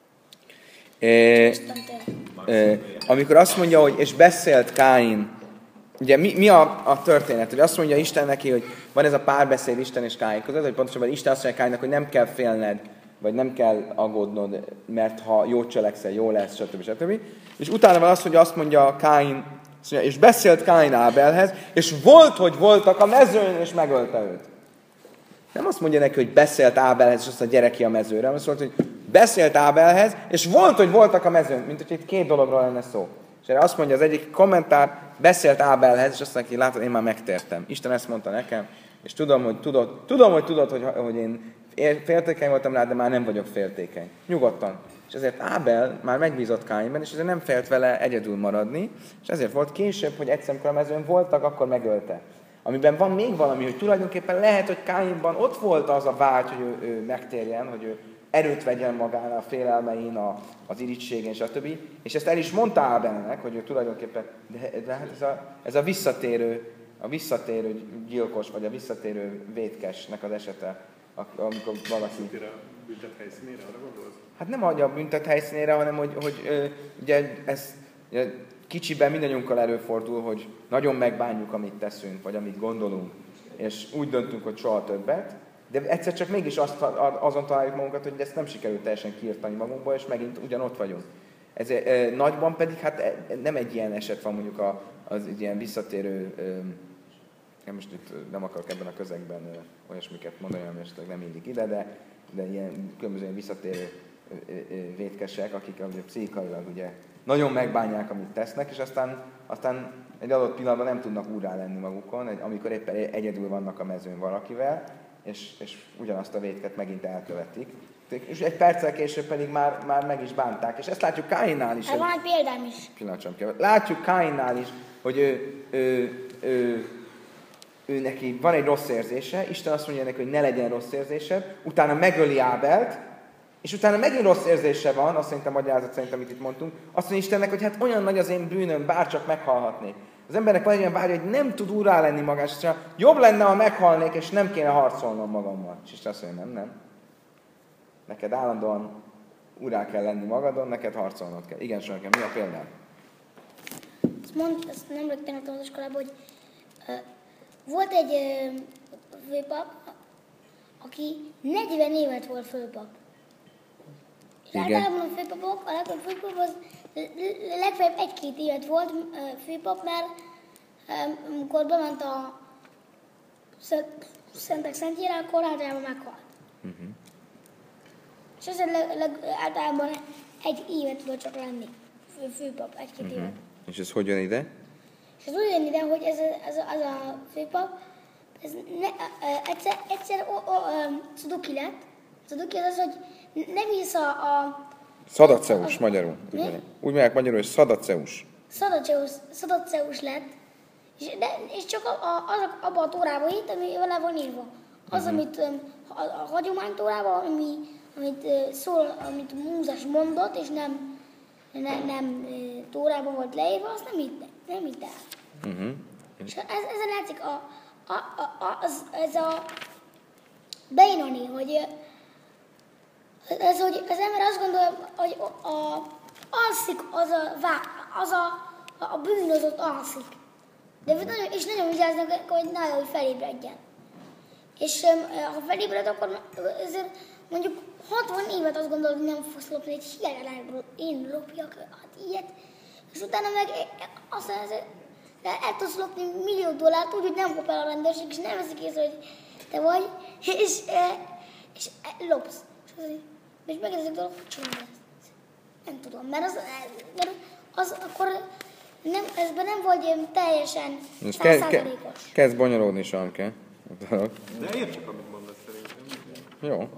Speaker 1: É, é, amikor azt mondja, hogy és beszélt Káin, ugye mi, mi a, a történet? Hogy azt mondja Isten neki, hogy van ez a párbeszéd Isten és Káin között, hogy pontosabban Isten azt mondja Káinnak, hogy nem kell félned, vagy nem kell aggódnod, mert ha jót cselekszel, jó lesz, stb. stb. És utána van az, hogy azt mondja Káin, azt mondja, és beszélt Káin Ábelhez, és volt, hogy voltak a mezőn, és megölte őt. Nem azt mondja neki, hogy beszélt Ábelhez, és azt a gyere ki a mezőre, hanem azt mondta, hogy beszélt Ábelhez, és volt, hogy voltak a mezőn, mint hogy itt két dologról lenne szó. És erre azt mondja az egyik kommentár, beszélt Ábelhez, és azt mondja, hogy látod, én már megtértem. Isten ezt mondta nekem, és tudom, hogy tudod, tudom, hogy, tudod, hogy, hogy én féltékeny voltam rá, de már nem vagyok féltékeny. Nyugodtan. És ezért Ábel már megbízott Káinben, és ezért nem félt vele egyedül maradni, és ezért volt később, hogy egyszer, amikor a mezőn voltak, akkor megölte. Amiben van még valami, hogy tulajdonképpen lehet, hogy Káinban ott volt az a vágy, hogy ő, ő megtérjen, hogy ő erőt vegyen magára a félelmein, a, az irítségén, stb. És ezt el is mondta Ábelnek, hogy ő tulajdonképpen, de, de hát ez a, ez a visszatérő, a visszatérő gyilkos, vagy a visszatérő vétkesnek az esete, amikor valaki...
Speaker 4: Büntet helyszínére, arra gondolsz?
Speaker 1: Hát nem adja a büntet helyszínére, hanem hogy, hogy ö, ugye ez ugye, kicsiben mindannyiunkkal előfordul, hogy nagyon megbánjuk, amit teszünk, vagy amit gondolunk, és úgy döntünk, hogy soha többet, de egyszer csak mégis azt, azon találjuk magunkat, hogy ezt nem sikerült teljesen kiirtani magunkból, és megint ugyanott vagyunk. Ez, e, nagyban pedig hát e, nem egy ilyen eset van mondjuk a, az ilyen visszatérő, e, most itt nem akarok ebben a közegben e, olyasmiket mondani, ami esetleg nem mindig ide, de, de ilyen különböző ilyen visszatérő e, e, vétkesek, akik ugye, pszichikailag ugye nagyon megbánják, amit tesznek, és aztán, aztán egy adott pillanatban nem tudnak úrrá lenni magukon, amikor éppen egyedül vannak a mezőn valakivel, és, és ugyanazt a vétket megint elkövetik. És egy perccel később pedig már, már meg is bánták. És ezt látjuk Káinnál is.
Speaker 6: Hát van egy példám is.
Speaker 1: Pillanatban kell. Látjuk Káinnál is, hogy ő, ő, ő, ő neki van egy rossz érzése, Isten azt mondja neki, hogy ne legyen rossz érzésed, utána megöli Ábelt, és utána megint rossz érzése van, azt szerintem a magyarázat szerint, amit itt mondtunk, azt mondja Istennek, hogy hát olyan nagy az én bűnöm, bárcsak meghalhatnék. Az embernek van egy olyan vágya, hogy nem tud úrrá lenni magás, és jobb lenne, ha meghalnék, és nem kéne harcolnom magammal. És Isten azt mondja, nem, nem. Neked állandóan úrrá kell lenni magadon, neked harcolnod kell. Igen, soha kell. Mi a példám?
Speaker 6: Azt, mond, azt nem rögtönöttem az iskolában, hogy uh, volt egy uh, főpap, aki negyven évet volt főpap. És
Speaker 1: Igen.
Speaker 6: általában a főpapok, a legjobb főpap az legfeljebb egy-két évet volt főpap, mert amikor bement a Szentek Szentjére, akkor általában meghalt. Uh-huh. És ezért leg, leg, általában egy évet tudott csak lenni fő, főpap, egy-két uh-huh. évet.
Speaker 1: És ez hogy jön ide?
Speaker 6: És ez úgy jön ide, hogy ez, ez, ez a főpap, ez ne, egyszer, egyszer o, o, Cuduki lett. Cuduki az az, hogy nem hisz a... a
Speaker 1: Szadaceus
Speaker 6: a,
Speaker 1: magyarul.
Speaker 6: Mi?
Speaker 1: Úgy mondják magyarul, hogy Szadaceus.
Speaker 6: Szadaceus, Szadaceus lett, és, de, és csak a, a, az abban a tórában hitt, ami vele van írva. Az, uh-huh. amit a, a hagyománytórában, ami, amit szól, amit Mózes mondott, és nem, ne, nem tórában volt leírva, azt nem hitt, nem hitt el. Uh-huh. És ez, ezen látszik a, a, a, az, ez a Beinoni, hogy ez, hogy az ember azt gondolja, hogy a, a, alszik az a, az a, a bűnözött alszik. De nagyon, és nagyon vigyáznak, hogy nagyon, hogy felébredjen. És ha felébred, akkor ezért mondjuk hatvan évet azt gondolod, hogy nem fogsz lopni, hogy hihetetlen, én lopjak, hát ilyet. És utána meg azt mondja, el tudsz lopni millió dollárt úgy, hogy nem kap el a rendőrség, és nem veszik észre, hogy te vagy, és, és lopsz. És megérzik dolog, hogy csinálod ezt. Nem tudom, mert az, mert az akkor nem, ezben nem vagy teljesen százszázalékos.
Speaker 1: Kezd bonyolódni, Sanke.
Speaker 4: De értjük, amit mondasz szerintem.
Speaker 1: Jó.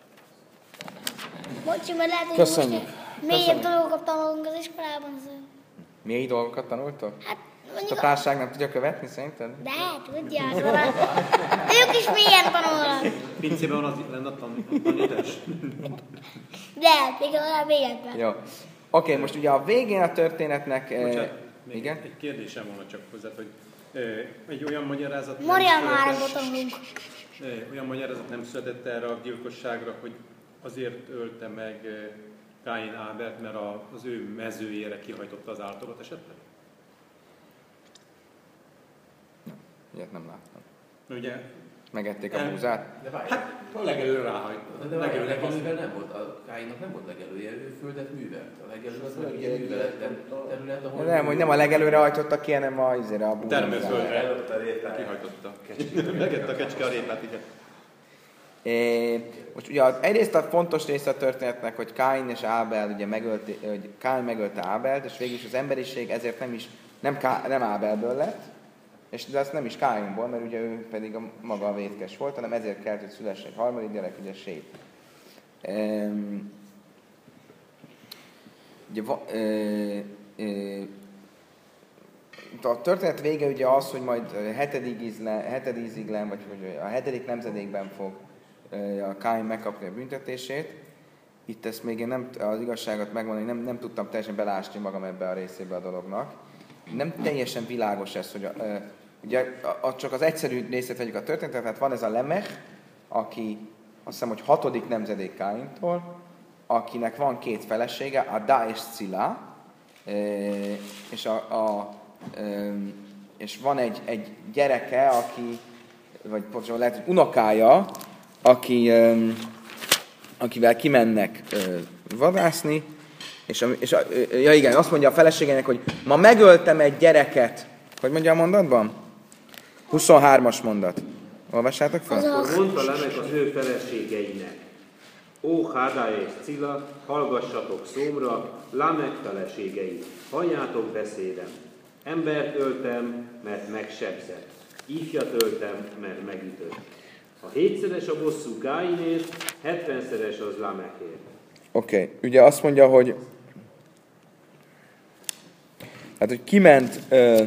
Speaker 6: Bocsi, mert lehet, hogy
Speaker 1: Köszönjük.
Speaker 6: most mélyebb dolgokat tanulunk az iskolában.
Speaker 1: Mély dolgokat tanultok?
Speaker 6: Hát,
Speaker 1: Ezt a társaság nem tudja követni, szerinted?
Speaker 6: De, tudja, szóval ők is mélyen tanulnak.
Speaker 2: Pincében van az lenne a tanítás?
Speaker 6: De, például végedben.
Speaker 1: Jó. Oké, okay, most ugye a végén a történetnek...
Speaker 2: Bocsánat,
Speaker 1: eh, igen?
Speaker 2: Egy kérdésem volna csak hozzá, hogy eh, egy olyan magyarázat...
Speaker 6: Marian már tanulunk.
Speaker 2: Eh, olyan magyarázat nem született erre a gyilkosságra, hogy azért ölte meg eh, Káin Ábelt, mert a, az ő mezőjére kihajtotta az állatokat esetleg?
Speaker 1: Ilyet nem láttam.
Speaker 2: Ugye...
Speaker 1: Megették a búzát?
Speaker 2: Hát a legelőre ráhajtott.
Speaker 3: De a legelővel nem volt, a Káinnak nem volt legelője, ő földet művelt. A legelő az meg ugye műveletten terület, ahol...
Speaker 1: Nem, hogy nem a legelőre hajtotta ki, hanem a, izére, a búzát.
Speaker 2: Termőföldre kihajtotta. Megett a kecske a répát, igen.
Speaker 1: É, most ugye egyrészt a fontos része a történetnek, hogy Káin és Ábel ugye megölte, hogy Káin megölte Ábelt, és végül is az emberiség ezért nem is, nem, Ká, nem Ábelből lett, és de azt nem is Káinból, mert ugye ő pedig a maga a vétkes volt, hanem ezért kellett, hogy szülesse egy harmadik gyerek, ugye Sét. Um, ugye, e, e, a történet vége ugye az, hogy majd hetedik ízlen, hetedik íziglen, vagy hogy a hetedik nemzedékben fog a Káin megkapni a büntetését. Itt ezt még én nem, az igazságot megmondani, nem, nem tudtam teljesen belásni magam ebbe a részébe a dolognak. Nem teljesen világos ez, hogy a, ugye a, csak az egyszerű részét vegyük a történetet, tehát van ez a Lemech, aki azt hiszem, hogy hatodik nemzedék Káintól, akinek van két felesége, Ada és Cila, és, a, a, és van egy, egy gyereke, aki, vagy pontosan lehet, hogy unokája, aki, akivel kimennek vadászni, és, a, és a, ja igen, azt mondja a feleségének, hogy ma megöltem egy gyereket. Hogy mondja a mondatban? huszonhármas mondat. Olvassátok fel?
Speaker 2: Akkor mondta Lemech az ő feleségeinek: Ó, Hádá és Cila, hallgassatok szómra, Lamech feleségei, halljátok beszédem. Embert öltem, mert megsebzett. Ifjat öltem, mert megütött. Ha hétszeres a bosszú Káinért, hetvenszeres az Lamechért.
Speaker 1: Oké, okay. Ugye azt mondja, hogy hát, hogy kiment ö,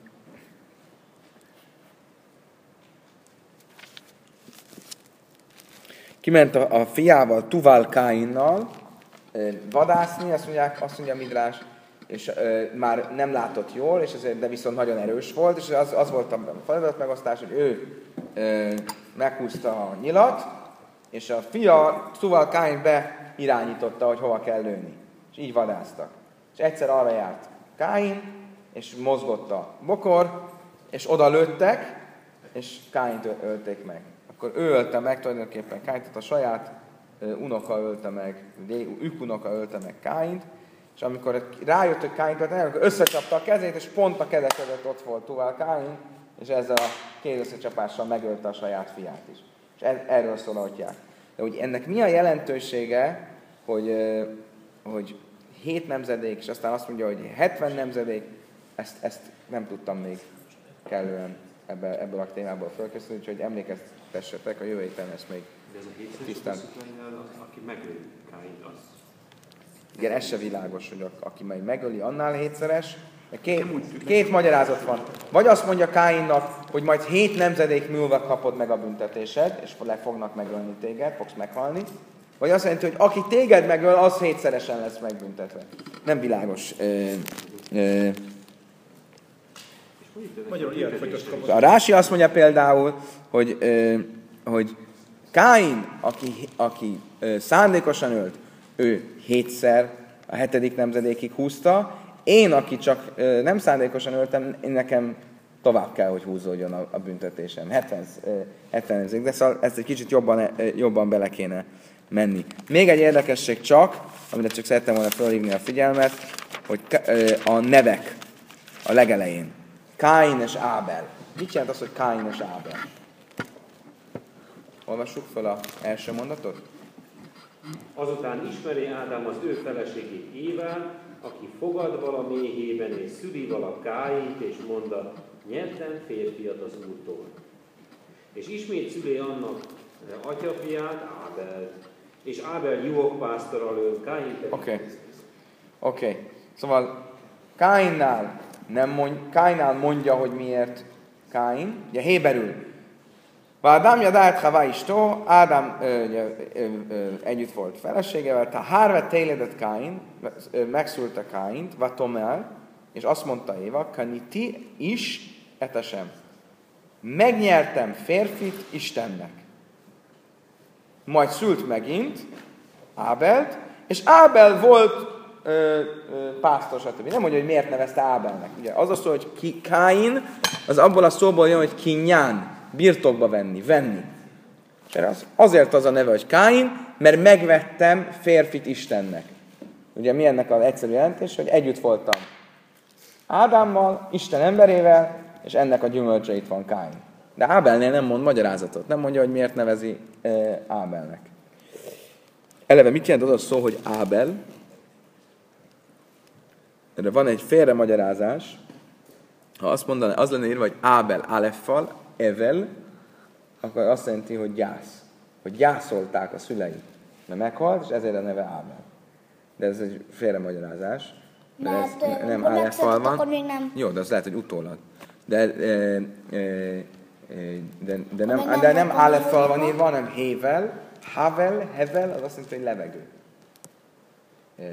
Speaker 1: kiment a, a fiával, Tuval Káinnal ö, vadászni, azt mondják, azt mondja Midrás, és ö, már nem látott jól, és ezért, de viszont nagyon erős volt, és az, az volt a feladat megosztás, hogy ő ö, meghúzta a nyilat, és a fia Tuval Káin beirányította, hogy hova kell lőni. És így vadáztak. És egyszer arra járt Káin, és mozgott a bokor, és oda lőttek, és Káint ölték meg. Akkor ő ölte meg tulajdonképpen Káint, tehát a saját unoka ölte meg, ők unoka ölte meg Káint, És amikor rájött, hogy Káin követett, akkor összecsapta a kezét, és pont a keze között ott volt Tuval Káin, és ezzel a két összecsapással megölte a saját fiát is. És erről szól a atyák. De hogy ennek mi a jelentősége, hogy, hogy hét nemzedék, és aztán azt mondja, hogy hetven nemzedék, ezt, ezt nem tudtam még kellően ebből, ebből a témából felkészülni, úgyhogy emlékeztessetek, a jövő héten ezt még tisztán.
Speaker 2: Aki megöli Káint, az.
Speaker 1: Igen, ez se világos, hogy a, aki majd megöli, annál hétszeres. Két, két magyarázat van. Vagy azt mondja Káinnak, hogy majd hét nemzedék múlva kapod meg a büntetésed, és le fognak megölni téged, fogsz meghalni. Vagy azt jelenti, hogy aki téged megöl, az hétszeresen lesz megbüntetve. Nem világos. Ö, ö, a Rási azt mondja például, hogy, ö, hogy Káin, aki, aki ö, szándékosan ölt, ő hétszer a hetedik nemzedékig húzta, én, aki csak ö, nem szándékosan öltem, nekem tovább kell, hogy húzódjon a, a büntetésem. hetven, hetven nemzedék, de szóval ezt egy kicsit jobban, jobban bele kéne menni. Még egy érdekesség csak, amire csak szerettem volna felhívni a figyelmet, hogy a nevek a legelején. Káin és Ábel. Mit jelent az, hogy Káin és Ábel? Olvassuk fel az első mondatot.
Speaker 2: Azután ismeri Ádám az ő feleségét Évát, aki fogad vala méhében és szüli vala Káint, és monda, nyertem férfiat az Úrtól. És ismét szülé annak atyafiát, Ábelt. És Ábel juhokpásztor alől, Káin pedig...
Speaker 1: Oké. Okay. Oké. Okay. Szóval Káinnál, nem mond, Káinnál mondja, hogy miért Káin. Ugye héberül. Vádám jadát havá istó, Ádám ö, ö, ö, ö, együtt volt feleségevel, tehát hárve téledet Káin, megszülte Káint, vatomel, és azt mondta Éva, kaniti is etesem. Megnyertem férfit Istennek. Majd szült megint Ábelt, és Ábel volt ö, ö, pásztor, stb. Nem mondja, hogy miért nevezte Ábelnek. Ugye az a szó, hogy ki, Káin, az abból a szóból jön, hogy kinyán, birtokba venni, venni. És az, azért az a neve, hogy Káin, mert megvettem férfit Istennek. Ugye mi ennek az egyszerű jelentés, hogy együtt voltam Ádámmal, Isten emberével, és ennek a gyümölcse itt van Káin. De Ábelnél nem mond magyarázatot, nem mondja, hogy miért nevezi e, Ábelnek. Eleve mit jelent az a szó, hogy Ábel? Erre van egy félre magyarázás. Ha azt mondaná, az lenne írva, hogy Ábel Aleffal, Evel, akkor azt jelenti, hogy gyász. Hogy gyászolták a szülei. Mert meghalt, és ezért a neve Ábel. De ez egy félre magyarázás. Mert ez
Speaker 6: hát,
Speaker 1: nem Aleffal van.
Speaker 6: Akkor még nem.
Speaker 1: Jó, de az lehet, hogy utólag. De, e, e, de, de nem, nem, de nem Aleffal van írva, hanem Hével. Havel, Hevel, az azt jelenti, hogy levegő. E,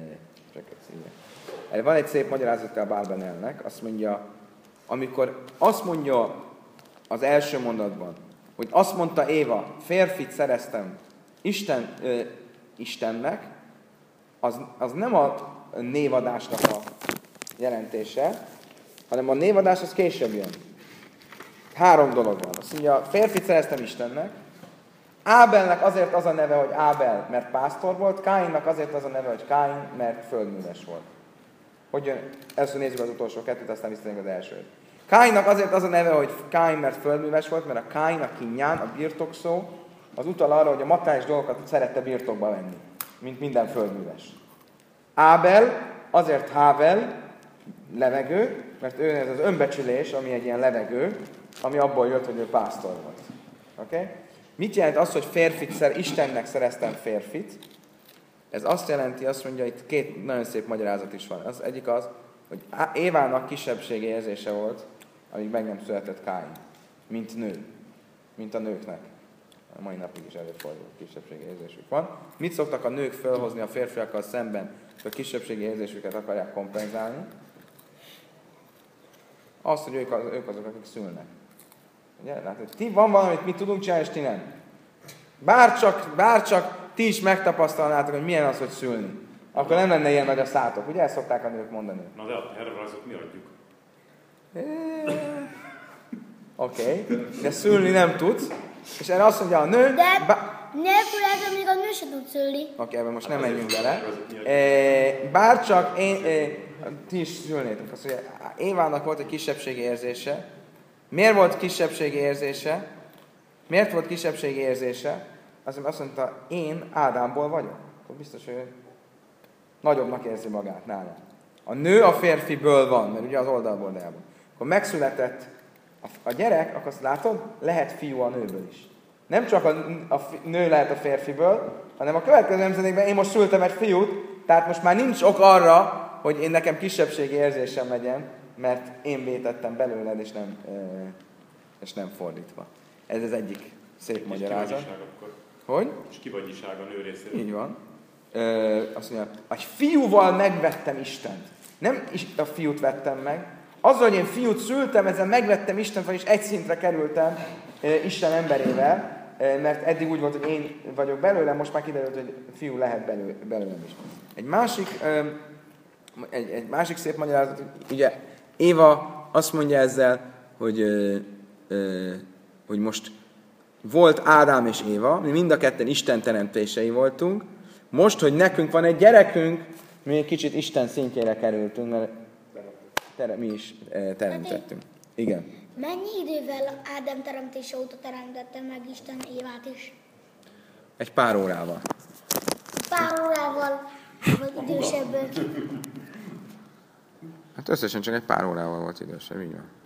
Speaker 1: Erre van egy szép magyarázat a Bálbenelnek, azt mondja, amikor azt mondja az első mondatban, hogy azt mondta Éva, férfit szereztem Isten, ö, Istennek, az, az nem a névadásnak a jelentése, hanem a névadás az később jön. Három dolog van. Azt mondja, férfit szereztem Istennek, Ábelnek azért az a neve, hogy Ábel, mert pásztor volt, Káinnak azért az a neve, hogy Káin, mert földműves volt. Hogy jön? Először nézzük az utolsó kettőt, aztán visszatérünk az elsőt. Káinnak azért az a neve, hogy Káin, mert földműves volt, mert a Káin, a kinyán, a birtok szó, az utal arra, hogy a materiális dolgokat szerette birtokba venni, mint minden földműves. Ábel azért Hável, levegő, mert ő ez az önbecsülés, ami egy ilyen levegő, ami abból jött, hogy ő pásztor volt. Oké? Okay? Mit jelent az, hogy férfit szer, Istennek szereztem férfit? Ez azt jelenti, azt mondja, itt két nagyon szép magyarázat is van. Az egyik az, hogy Évának kisebbségi érzése volt, amíg meg nem született Káin, mint nő, mint a nőknek. A mai napig is előfordul, kisebbségi érzésük van. Mit szoktak a nők felhozni a férfiakkal szemben, hogy a kisebbségi érzésüket akarják kompenzálni? Azt, hogy ők, az, ők azok, akik szülnek. Ugye? Hát, hogy ti van valamit, mit tudunk csinálni, és ti nem. Bárcsak, bárcsak ti is megtapasztalnátok, hogy milyen az, hogy szülni. Akkor nem lenne ilyen nagy a szátok. Ugye ezt szokták a nők mondani?
Speaker 2: Na de a tervrajzot mi adjuk?
Speaker 1: Oké, okay. De szülni nem tudsz. És erre azt mondja a nő, bá-
Speaker 6: Nélkül még a nő se tud szülni.
Speaker 1: Oké, ebben most nem menjünk bele. E, bárcsak én, e, ti is szülnétek azt, hogy Évának volt egy kisebbségi érzése. Miért volt kisebbségi érzése? Miért volt kisebbségi érzése? Azért azt mondta, én Ádámból vagyok. Akkor biztos, hogy nagyobbnak érzi magát nála. A nő a férfiből van, mert ugye az oldalból delban. Akkor megszületett a, a gyerek, akkor azt látod, lehet fiú a nőből is. Nem csak a, a nő lehet a férfiből, hanem a következő nemzedékben én most szültem egy fiút, tehát most már nincs ok arra, hogy én nekem kisebbségi érzésem legyen, mert én vétettem belőled, és nem, és nem fordítva. Ez az egyik szép magyarázat. Hogy?
Speaker 2: És kivagyiság a nő részéről.
Speaker 1: Így van. Ö, azt mondja, a fiúval megvettem Istent. Nem a fiút vettem meg. Azzal, hogy én fiút szültem, ezzel megvettem Istent, vagyis egy szintre kerültem Isten emberével, mert eddig úgy volt, hogy én vagyok belőle, most már kiderült, hogy fiú lehet belő, belőlem is. Egy másik, egy, egy másik szép magyarázat, ugye Éva azt mondja ezzel, hogy, hogy most volt Ádám és Éva, mi mind a ketten Isten teremtései voltunk, most, hogy nekünk van egy gyerekünk, mi egy kicsit Isten szintjére kerültünk, mert tere, mi is teremtettünk. Igen.
Speaker 6: Mennyi idővel Ádám teremtése óta teremtette meg Isten Évát is?
Speaker 1: Egy pár órával.
Speaker 6: Pár órával, vagy idősebb?
Speaker 1: Hát összesen csak egy pár órával volt idősebb, így van.